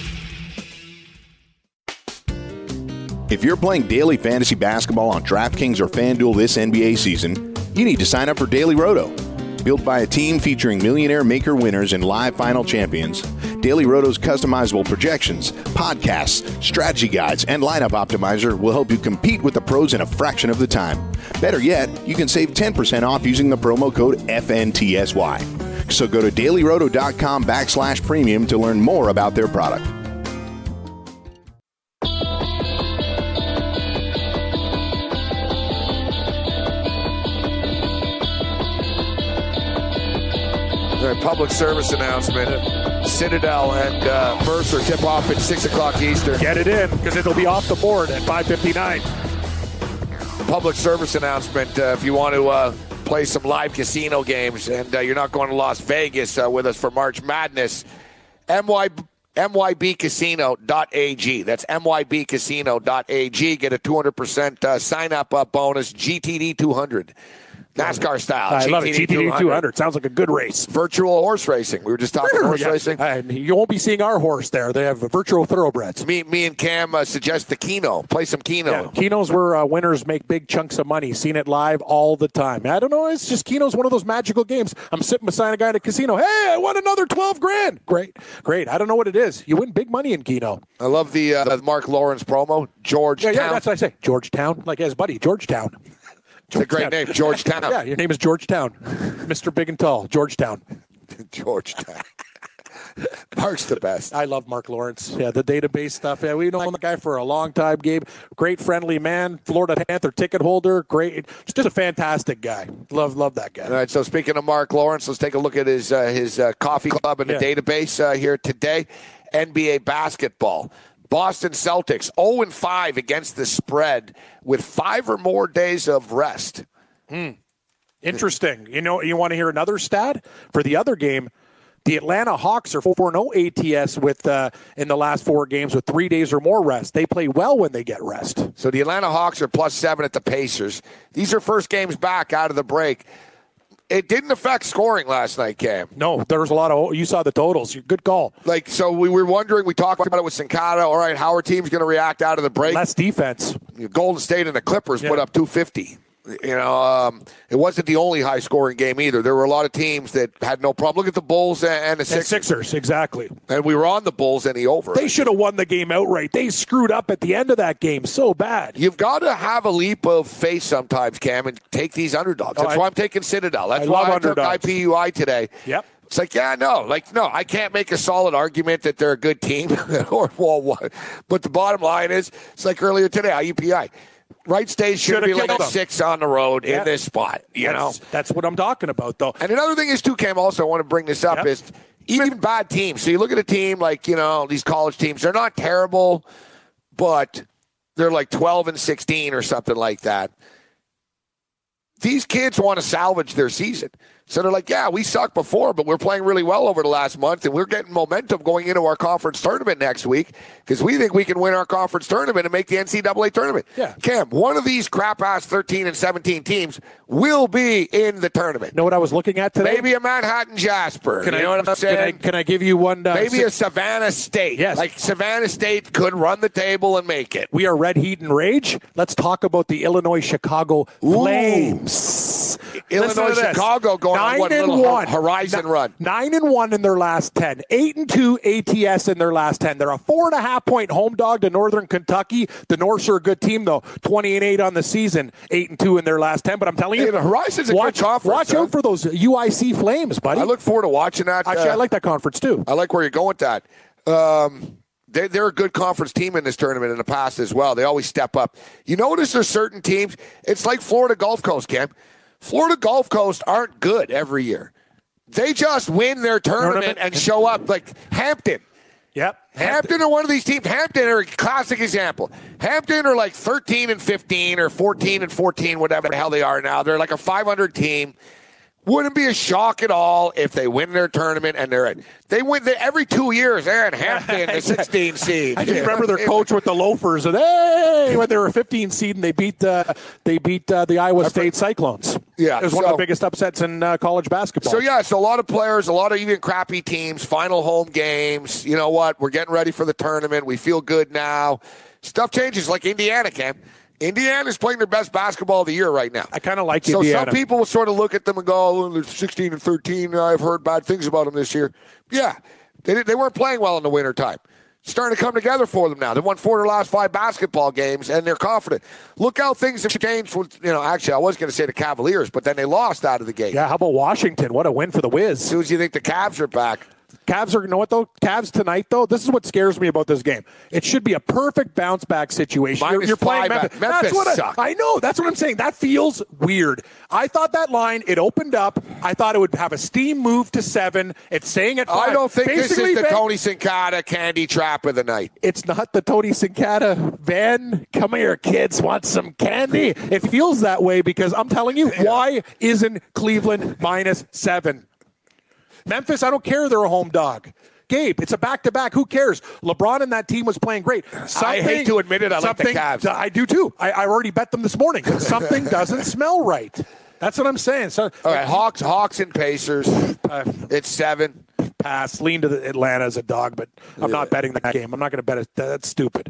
If you're playing daily fantasy basketball on DraftKings or FanDuel this N B A season, you need to sign up for Daily Roto. Built by a team featuring millionaire maker winners and live final champions, Daily Roto's customizable projections, podcasts, strategy guides, and lineup optimizer will help you compete with the pros in a fraction of the time. Better yet, you can save ten percent off using the promo code F N T S Y. So go to dailyroto.com backslash premium to learn more about their product. All right, public service announcement. Citadel and uh, Mercer tip off at six o'clock Eastern. Get it in, because it'll be off the board at five fifty-nine. Public service announcement. Uh, if you want to uh, play some live casino games and uh, you're not going to Las Vegas uh, with us for March Madness, M Y, M Y B casino dot A G. That's M Y B casino dot A G. Get a two hundred percent uh, sign-up uh, bonus, G T D two hundred. NASCAR style. I love it. G T D two hundred. Sounds like a good race. Virtual horse racing. We were just talking horse Yeah. racing. Uh, you won't be seeing our horse there. They have virtual thoroughbreds. Me, me and Cam uh, suggest the Keno. Play some Keno. Yeah, Keno's where uh, winners make big chunks of money. Seen it live all the time. I don't know. It's just Keno's one of those magical games. I'm sitting beside a guy at a casino. Hey, I won another twelve grand. Great, great. I don't know what it is. You win big money in Keno. I love the uh, Mark Lawrence promo. Georgetown. Yeah, yeah, that's what I say. Georgetown, like his buddy, Georgetown. It's a great name, Georgetown. Yeah, your name is Georgetown. Mister Big and Tall, Georgetown. Georgetown. Mark's the best. I love Mark Lawrence. Yeah, the database stuff. Yeah, we know the guy for a long time, Gabe. Great friendly man, Florida Panther ticket holder. Great, just a fantastic guy. Love, love that guy. All right, so speaking of Mark Lawrence, let's take a look at his uh, his uh, coffee club in the Yeah. database uh, here today. N B A basketball. Boston Celtics oh and five against the spread with five or more days of rest. Hmm. Interesting. You know, you want to hear another stat for the other game? The Atlanta Hawks are four and oh A T S with uh, in the last four games with three days or more rest. They play well when they get rest. So the Atlanta Hawks are plus seven at the Pacers. These are first games back out of the break. It didn't affect scoring last night, Cam. No, there was a lot of. You saw the totals. Good call. Like, so we were wondering. We talked about it with Sincata. All right, how are teams going to react out of the break? Less defense. Golden State and the Clippers Yeah. put up two fifty. You know, um, it wasn't the only high-scoring game either. There were a lot of teams that had no problem. Look at the Bulls and, and the And Sixers. Sixers, exactly. And we were on the Bulls and the over. They should have won the game outright. They screwed up at the end of that game so bad. You've got to have a leap of faith sometimes, Cam, and take these underdogs. Oh, That's I- why I'm taking Citadel. That's I why love I took underdogs. I P U I today. Yep. It's like, yeah, no, like, no, I can't make a solid argument that they're a good team. or well, what? But the bottom line is, it's like earlier today, I U P I. Right stage should Should've be like killed a them. six on the road Yeah. in this spot, you that's, know? That's what I'm talking about, though. And another thing is, too, Cam, also I want to bring this up, Yep. is even bad teams. So you look at a team like, you know, these college teams, they're not terrible, but they're like twelve and sixteen or something like that. These kids want to salvage their season. So they're like, yeah, we sucked before, but we're playing really well over the last month, and we're getting momentum going into our conference tournament next week because we think we can win our conference tournament and make the N C double A tournament. Yeah. Cam, one of these crap-ass thirteen and seventeen teams will be in the tournament. Know what I was looking at today? Maybe a Manhattan Jasper. Can you I, know what I'm can I, saying? can I give you one? Uh, Maybe si- a Savannah State. Yes. Like Savannah State could run the table and make it. We are red heat and rage. Let's talk about the Illinois Chicago Flames. Illinois, Listen to this. Chicago going on Nine one and little one. horizon N- run. Nine and one in their last ten. Eight and two A T S in their last ten. They're a four and a half point home dog to Northern Kentucky. The Norse are a good team though. Twenty and eight on the season. Eight and two in their last ten. But I'm telling you, Hey, the Horizon's a good watch, conference, Watch huh? out for those U I C Flames, buddy. I look forward to watching that. Actually, uh, I like that conference too. I like where you're going with that. Um, they, they're a good conference team in this tournament in the past as well. They always step up. You notice there's certain teams. It's like Florida Gulf Coast, Cam. Florida Gulf Coast aren't good every year. They just win their tournament, Tournament. and show up like Hampton. Yep. Hampton are one of these teams. Hampton are a classic example. Hampton are like thirteen and fifteen or fourteen and fourteen, whatever the hell they are now. They're like a five hundred team. Wouldn't be a shock at all if they win their tournament and they're in. They win they, every two years. They're in Hampton, the sixteen seed. I just remember their coach with the loafers, and hey, when they were a fifteen seed and they beat uh, they beat uh, the Iowa State Cyclones. Yeah, it was one of so- the biggest upsets in uh, college basketball. So, yeah, so a lot of players, a lot of even crappy teams, final home games. You know what? We're getting ready for the tournament. We feel good now. Stuff changes like Indiana, Cam. Indiana's playing their best basketball of the year right now. I kind of like So Indiana. some people will sort of look at them and go, oh, they're sixteen and thirteen. I've heard bad things about them this year. Yeah, they, didn't- they weren't playing well in the wintertime. It's starting to come together for them now. They won four of their last five basketball games, and they're confident. Look how things have changed. With, you know, actually, I was going to say the Cavaliers, but then they lost out of the gate. Yeah, how about Washington? What a win for the Wiz. As soon as you think the Cavs are back. Cavs are, you know what, though? Cavs tonight, though, this is what scares me about this game. It should be a perfect bounce back situation. Minus You're, you're playing five Memphis. at- Memphis That's what I, suck. I know. That's what I'm saying. That feels weird. I thought that line, it opened up. I thought it would have a steam move to seven. It's saying at five. I don't think Basically, this is the Van- Tony Sincata candy trap of the night. It's not the Tony Sincata. Van, come here, kids. Want some candy? It feels that way because I'm telling you, why isn't Cleveland minus seven? Memphis, I don't care. They're a home dog. Gabe, it's a back-to-back. Who cares? LeBron and that team was playing great. I hate to admit it, I like the something- Cavs. I do too. I, I already bet them this morning. Something doesn't smell right. That's what I'm saying. So, All right, Hawks, Hawks and Pacers. It's seven. pass. Lean to the Atlanta as a dog, but I'm not betting that game. I'm not going to bet it. That's stupid.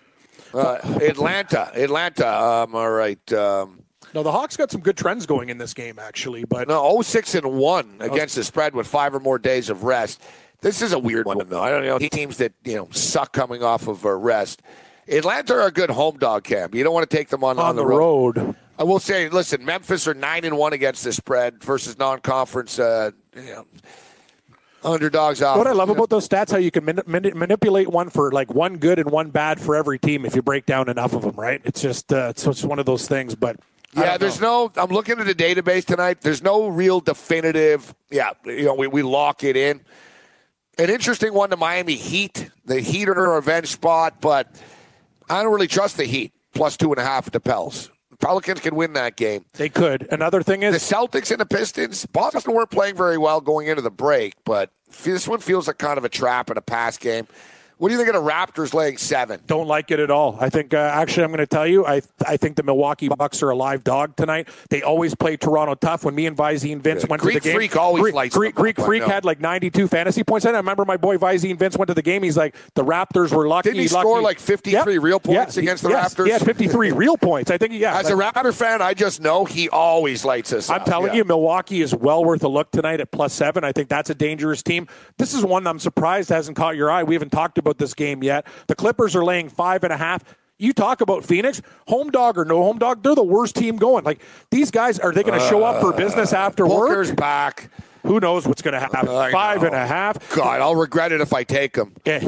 Uh, Atlanta, Atlanta. Um, all right. Um, No, the Hawks got some good trends going in this game, actually. But no, oh six and one against the spread with five or more days of rest. This is a weird one, though. I don't know teams that you know suck coming off of a rest. Atlanta are a good home dog, Cam. You don't want to take them on, on, on the the road. road. I will say, listen, Memphis are nine and one against the spread versus non-conference. Uh, you know, Underdogs off. What I love about those stats, how you can mani- mani- manipulate one for like one good and one bad for every team if you break down enough of them, right? It's just uh, it's just one of those things. But yeah, there's no. I'm looking at the database tonight. There's no real definitive. Yeah, you know, we, we lock it in. An interesting one, the Miami Heat. The Heat are a revenge spot, but I don't really trust the Heat. Plus two and a half at the Pels. Pelicans can win that game. They could. Another thing is the Celtics and the Pistons. Boston weren't playing very well going into the break, but this one feels like kind of a trap and a pass game. What do you think of the Raptors laying seven? Don't like it at all. I think, uh, actually, I'm going to tell you, I I think the Milwaukee Bucks are a live dog tonight. They always play Toronto tough. When me and Visine Vince Good. went Greek to the game, Freak always Greek, lights Greek, them Greek up, Freak had like ninety-two fantasy points. And I remember my boy Visine Vince went to the game. He's like, the Raptors were lucky. Didn't he lucky. score like fifty-three yep. real points yeah. against the yes. Raptors? He had fifty-three real points. I think, yeah. As a Raptor fan, I just know he always lights us I'm up. telling yeah. you, Milwaukee is well worth a look tonight at plus seven. I think that's a dangerous team. This is one I'm surprised hasn't caught your eye. We haven't talked about this game yet. The Clippers are laying five and a half. You talk about Phoenix, home dog or no home dog, they're the worst team going. Like, these guys, are they going to show up for business after Booker's work? back. Who knows what's going to happen? I Five know. and a half. God, I'll regret it if I take them. Yeah.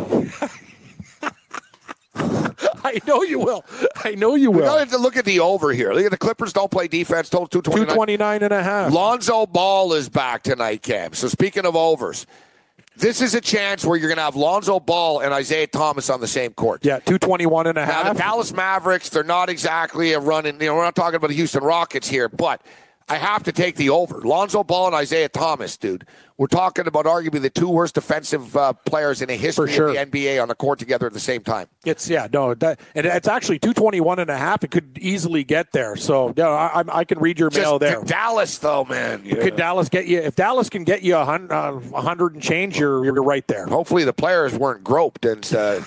I know you will. I know you We will. got to look at the over here. Look at the Clippers don't play defense. Total two twenty-nine. two twenty-nine and a half. Lonzo Ball is back tonight, Cam. So speaking of overs, this is a chance where you're going to have Lonzo Ball and Isaiah Thomas on the same court. Yeah, two twenty-one and a Now, half. the Dallas Mavericks, they're not exactly a running, you know, we're not talking about the Houston Rockets here, but I have to take the over. Lonzo Ball and Isaiah Thomas, dude. We're talking about arguably the two worst defensive uh, players in the history For sure. of the N B A on the court together at the same time. It's yeah no that, and it's actually two twenty-one and a half. It could easily get there. So yeah, I, I, I can read your Just mail there. Dallas, though, man. Yeah. Could Dallas get you? If Dallas can get you a hundred, uh, a hundred and change, you're you're right there. Hopefully the players weren't groped and. Uh,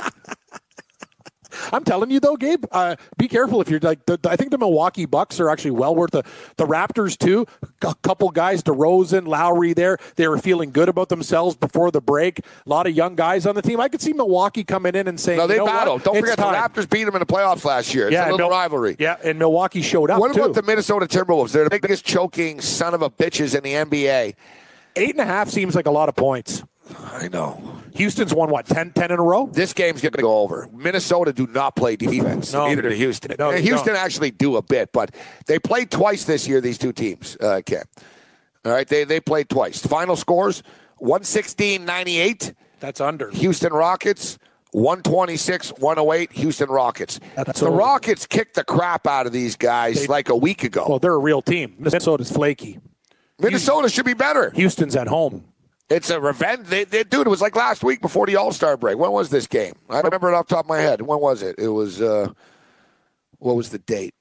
I'm telling you though, Gabe, uh, be careful if you're like. The, the, I think the Milwaukee Bucks are actually well worth the the Raptors too. A couple guys, DeRozan, Lowry, there they were feeling good about themselves before the break. A lot of young guys on the team. I could see Milwaukee coming in and saying, no, they you know battled. what? Don't It's forget time. the Raptors beat them in the playoffs last year. It's Yeah, a little Mil- rivalry. Yeah, and Milwaukee showed up What too. about the Minnesota Timberwolves? They're the biggest choking son of a bitches in the N B A. Eight and a half seems like a lot of points. I know. Houston's won, what, ten, ten in a row? This game's going to go over. Minnesota do not play defense. No. Neither do Houston. No, And they Houston don't. actually do a bit, but they played twice this year, these two teams, uh, Ken. All right, they, they played twice. Final scores, one sixteen ninety-eight. That's under. Houston Rockets, one twenty-six one oh eight. Houston Rockets. That's the over. Rockets kicked the crap out of these guys They- like a week ago. Well, they're a real team. Minnesota's flaky. Minnesota should be better. Houston's at home. It's a revenge. They, they, dude, it was like last week before the All-Star break. When was this game? I remember it off the top of my head. When was it? It was, uh, what was the date?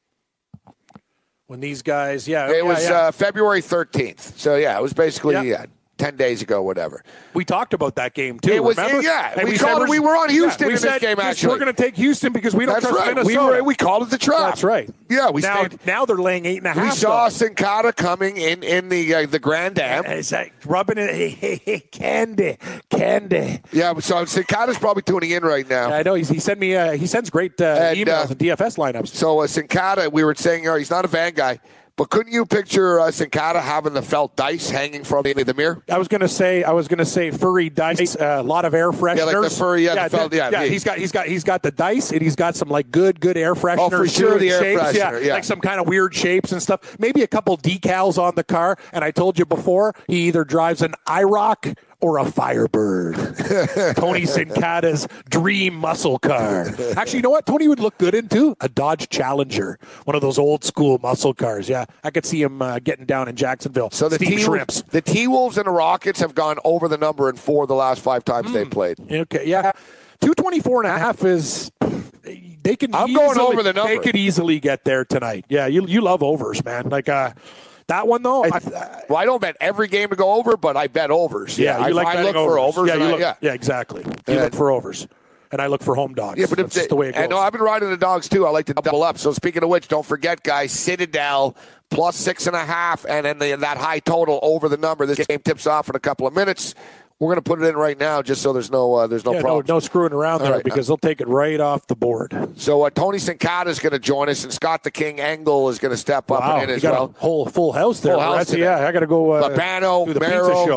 When these guys, yeah. It yeah, was yeah. Uh, February thirteenth. So, yeah, it was basically Yeah. yeah, ten days ago, whatever. We talked about that game, too. It was- remember? yeah, And we said called it- we were on Houston we in this said, game, just, actually. We're going to take Houston because we don't That's trust right. We, Minnesota. were, we called it the trap. That's right. Yeah, we now, stayed. now they're laying eight and a half. We saw though. Sin Cara coming in in the uh, the Grand Am. It's like rubbing it. Hey, hey, hey, candy, candy. Yeah, so Sin Cara's probably tuning in right now. I know he's, he sent me. Uh, he sends great uh, And, emails uh, and D F S lineups. So uh, Sin Cara, we were saying, you know, he's not a van guy, but couldn't you picture uh, Sin Cara having the felt dice hanging from the, the mirror? I was gonna say, I was gonna say, furry dice, a uh, lot of air fresheners. Yeah, like the furry, yeah, the felt- yeah, yeah. me. He's got, he's got, he's got the dice, and he's got some like good, good air fresheners. Oh, for sure, too, the air shapes, freshener, yeah. like some kind of weird shapes and stuff. Maybe a couple decals on the car. And I told you before, he either drives an IROC or a Firebird. Tony Sincata's dream muscle car. Actually, you know what? Tony would look good in too? A Dodge Challenger, one of those old school muscle cars. Yeah, I could see him uh, getting down in Jacksonville. So the Steam T shrimps. the T Wolves and the Rockets have gone over the number in four of the last five times they played. Okay, yeah. two twenty-four and a half is they can I'm easily, going over the number. They could easily get there tonight. Yeah, you you love overs, man. Like uh that one though, I, Well, I don't bet every game to go over, but I bet overs. yeah, I, you like I betting look for overs. Yeah, and you I- look, yeah. yeah, exactly. You And- look for overs. And I look for home dogs. Yeah, but if That's they, just the way it goes. and no, I've been riding the dogs too. I like to double up. So speaking of which, don't forget, guys, Citadel plus six and a half, and then the, that high total over the number. This game tips off in a couple of minutes. We're going to put it in right now, just so there's no uh, there's no yeah, no, problem. no screwing around there right. because they'll take it right off the board. So uh, Tony Sincata is going to join us, and Scott the King Engel is going to step up Wow, and in you as got well. a whole full house there. Full house That's- today. yeah, I got to go uh, Labano, do the Merrill, pizza show.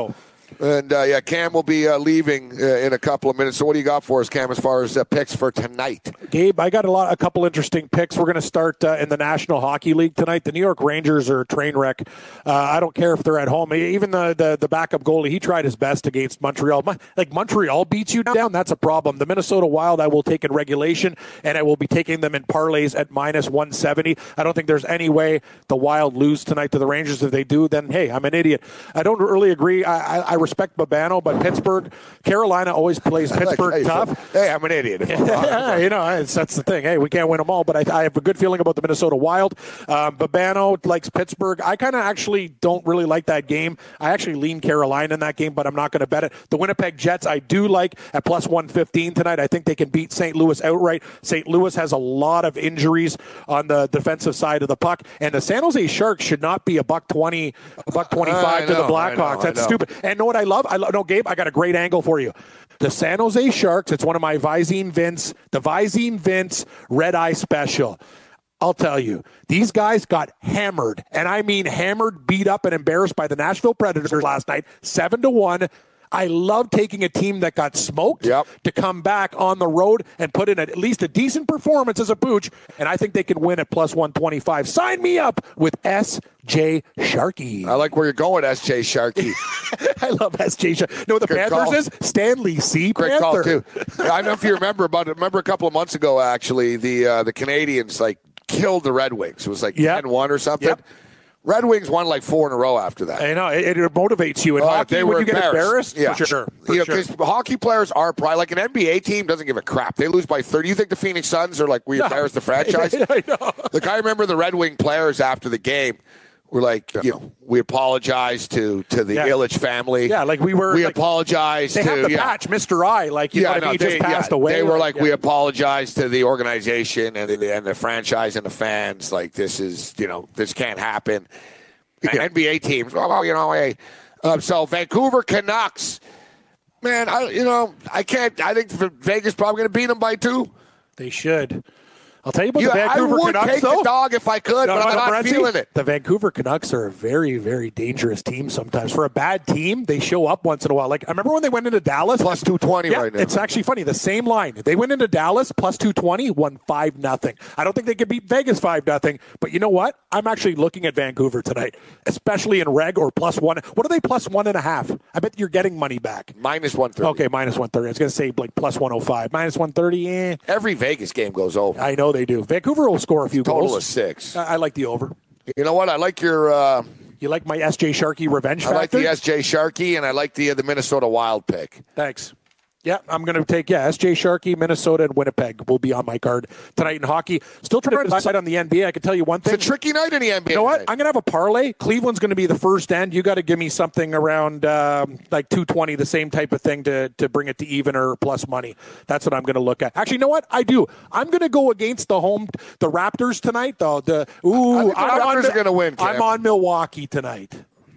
And, uh, yeah, Cam will be uh, leaving uh, in a couple of minutes. So what do you got for us, Cam, as far as uh, picks for tonight? Gabe, I got a lot, a couple interesting picks. We're going to start uh, in the National Hockey League tonight. The New York Rangers are a train wreck. Uh, I don't care if they're at home. Even the, the the backup goalie, he tried his best against Montreal. Like, Montreal beats you down, that's a problem. The Minnesota Wild I will take in regulation, and I will be taking them in parlays at minus one seventy. I don't think there's any way the Wild lose tonight to the Rangers. If they do, then, hey, I'm an idiot. I don't really agree. I, I, I respect Babano, but Pittsburgh, Carolina always plays Pittsburgh hey, tough. Hey, I'm an idiot. Yeah, you know, it's, that's the thing. Hey, we can't win them all, but I, I have a good feeling about the Minnesota Wild. Um, Babano likes Pittsburgh. I kind of actually don't really like that game. I actually lean Carolina in that game, but I'm not going to bet it. The Winnipeg Jets I do like at plus one fifteen tonight. I think they can beat Saint Louis outright. Saint Louis has a lot of injuries on the defensive side of the puck, and the San Jose Sharks should not be a buck twenty, a buck twenty-five to the Blackhawks. That's stupid. And know what I love? I love, no, Gabe, I got a great angle for you. The San Jose Sharks, it's one of my Visine Vince, the Visine Vince Red Eye Special. I'll tell you, these guys got hammered, and I mean hammered, beat up, and embarrassed by the Nashville Predators last night, seven to one. I love taking a team that got smoked yep. to come back on the road and put in at least a decent performance as a pooch, and I think they can win at plus one twenty-five. Sign me up with S J Sharkey. I like where you're going, S J Sharkey. I love S J Sharkey. No, the Good Panthers call. Is Stanley C. Great Panther. call, too. I don't know if you remember, but remember a couple of months ago, actually, the uh, the Canadians, like, killed the Red Wings. It was like yep. ten one or something. Yep. Red Wings won like four in a row after that. I know. It, it motivates you in oh, hockey they when were you get embarrassed. Yeah. For sure. Because you know, sure. hockey players are probably like an N B A team doesn't give a crap. They lose by thirty. You think the Phoenix Suns are like, we no. embarrassed the franchise? I know. Like, I remember the Red Wing players after the game were like, you know, we apologize to, to the yeah. Ilitch family. Yeah, like we were. We like, apologize they to. have the yeah. patch, Mister I. Like, you yeah, know, no, he they, just passed yeah, away. They were like, yeah. we apologize to the organization and the, and the franchise and the fans. Like, this is, you know, this can't happen. Yeah. N B A teams, well, you know, hey. Um, so Vancouver Canucks, man, I, you know, I can't. I think Vegas probably going to beat them by two. They should. I'll tell you about yeah, the Vancouver I would Canucks, take though. the dog if I could, no, but no, I'm no, not Morency, feeling it. The Vancouver Canucks are a very, very dangerous team sometimes. For a bad team, they show up once in a while. Like, I remember when they went into Dallas. Plus two twenty yeah, right now. It's actually funny. The same line. They went into Dallas, plus two twenty, won five nothing. I don't think they could beat Vegas five nothing, but you know what? I'm actually looking at Vancouver tonight, especially in reg or plus one. What are they, plus one and a half? I bet you're getting money back. Minus one thirty. Okay, minus one thirty. I was going to say like plus one oh five. Minus one thirty, eh. Every Vegas game goes over. I know they do. Vancouver will score a few Total goals. of six. I, I like the over. You know what? I like your. Uh, you like my S J Sharkey revenge I factor? like the S J Sharkey, and I like the uh, the Minnesota Wild pick. Thanks. Yeah, I'm going to take, yeah, S J Sharkey, Minnesota, and Winnipeg will be on my card tonight in hockey. Still trying to decide on the N B A. I can tell you one thing. It's a tricky night in the N B A. You know what? Night. I'm going to have a parlay. Cleveland's going to be the first end. You got to give me something around um, like two twenty, the same type of thing to, to bring it to even or plus money. That's what I'm going to look at. Actually, you know what? I do. I'm going to go against the home, the Raptors tonight, though. The, ooh, I think the I'm Raptors on, are going to win, Cam. I'm on Milwaukee tonight.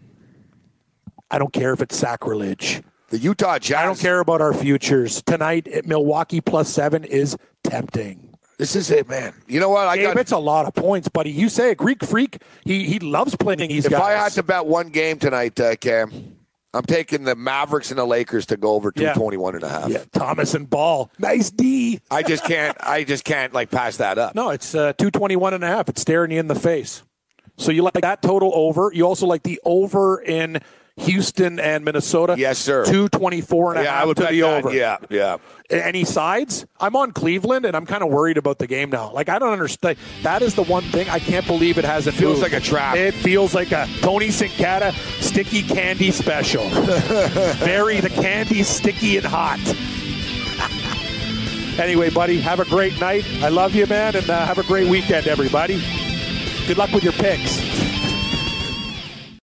I don't care if it's sacrilege. The Utah Jazz. I don't care about our futures. Tonight at Milwaukee plus seven is tempting. This is it, man. You know what? I Gabe, got. It's a lot of points, buddy. You say a Greek freak. He he loves playing these if guys. If I had to bet one game tonight, uh, Cam, I'm taking the Mavericks and the Lakers to go over two twenty-one and a half. Yeah, Thomas and Ball. Nice D. I just can't. I just can't like pass that up. No, it's uh, two twenty-one and a half. It's staring you in the face. So you like that total over. You also like the over in Houston and Minnesota. Yes, sir. two twenty-four and a yeah, half I would to bet the that. over. Yeah, yeah. Any sides? I'm on Cleveland, and I'm kind of worried about the game now. Like, I don't understand. That is the one thing I can't believe it hasn't. It feels moved. like a trap. It feels like a Tony Sincata sticky candy special. Very the candy sticky and hot. Anyway, buddy, have a great night. I love you, man, and uh, have a great weekend, everybody. Good luck with your picks.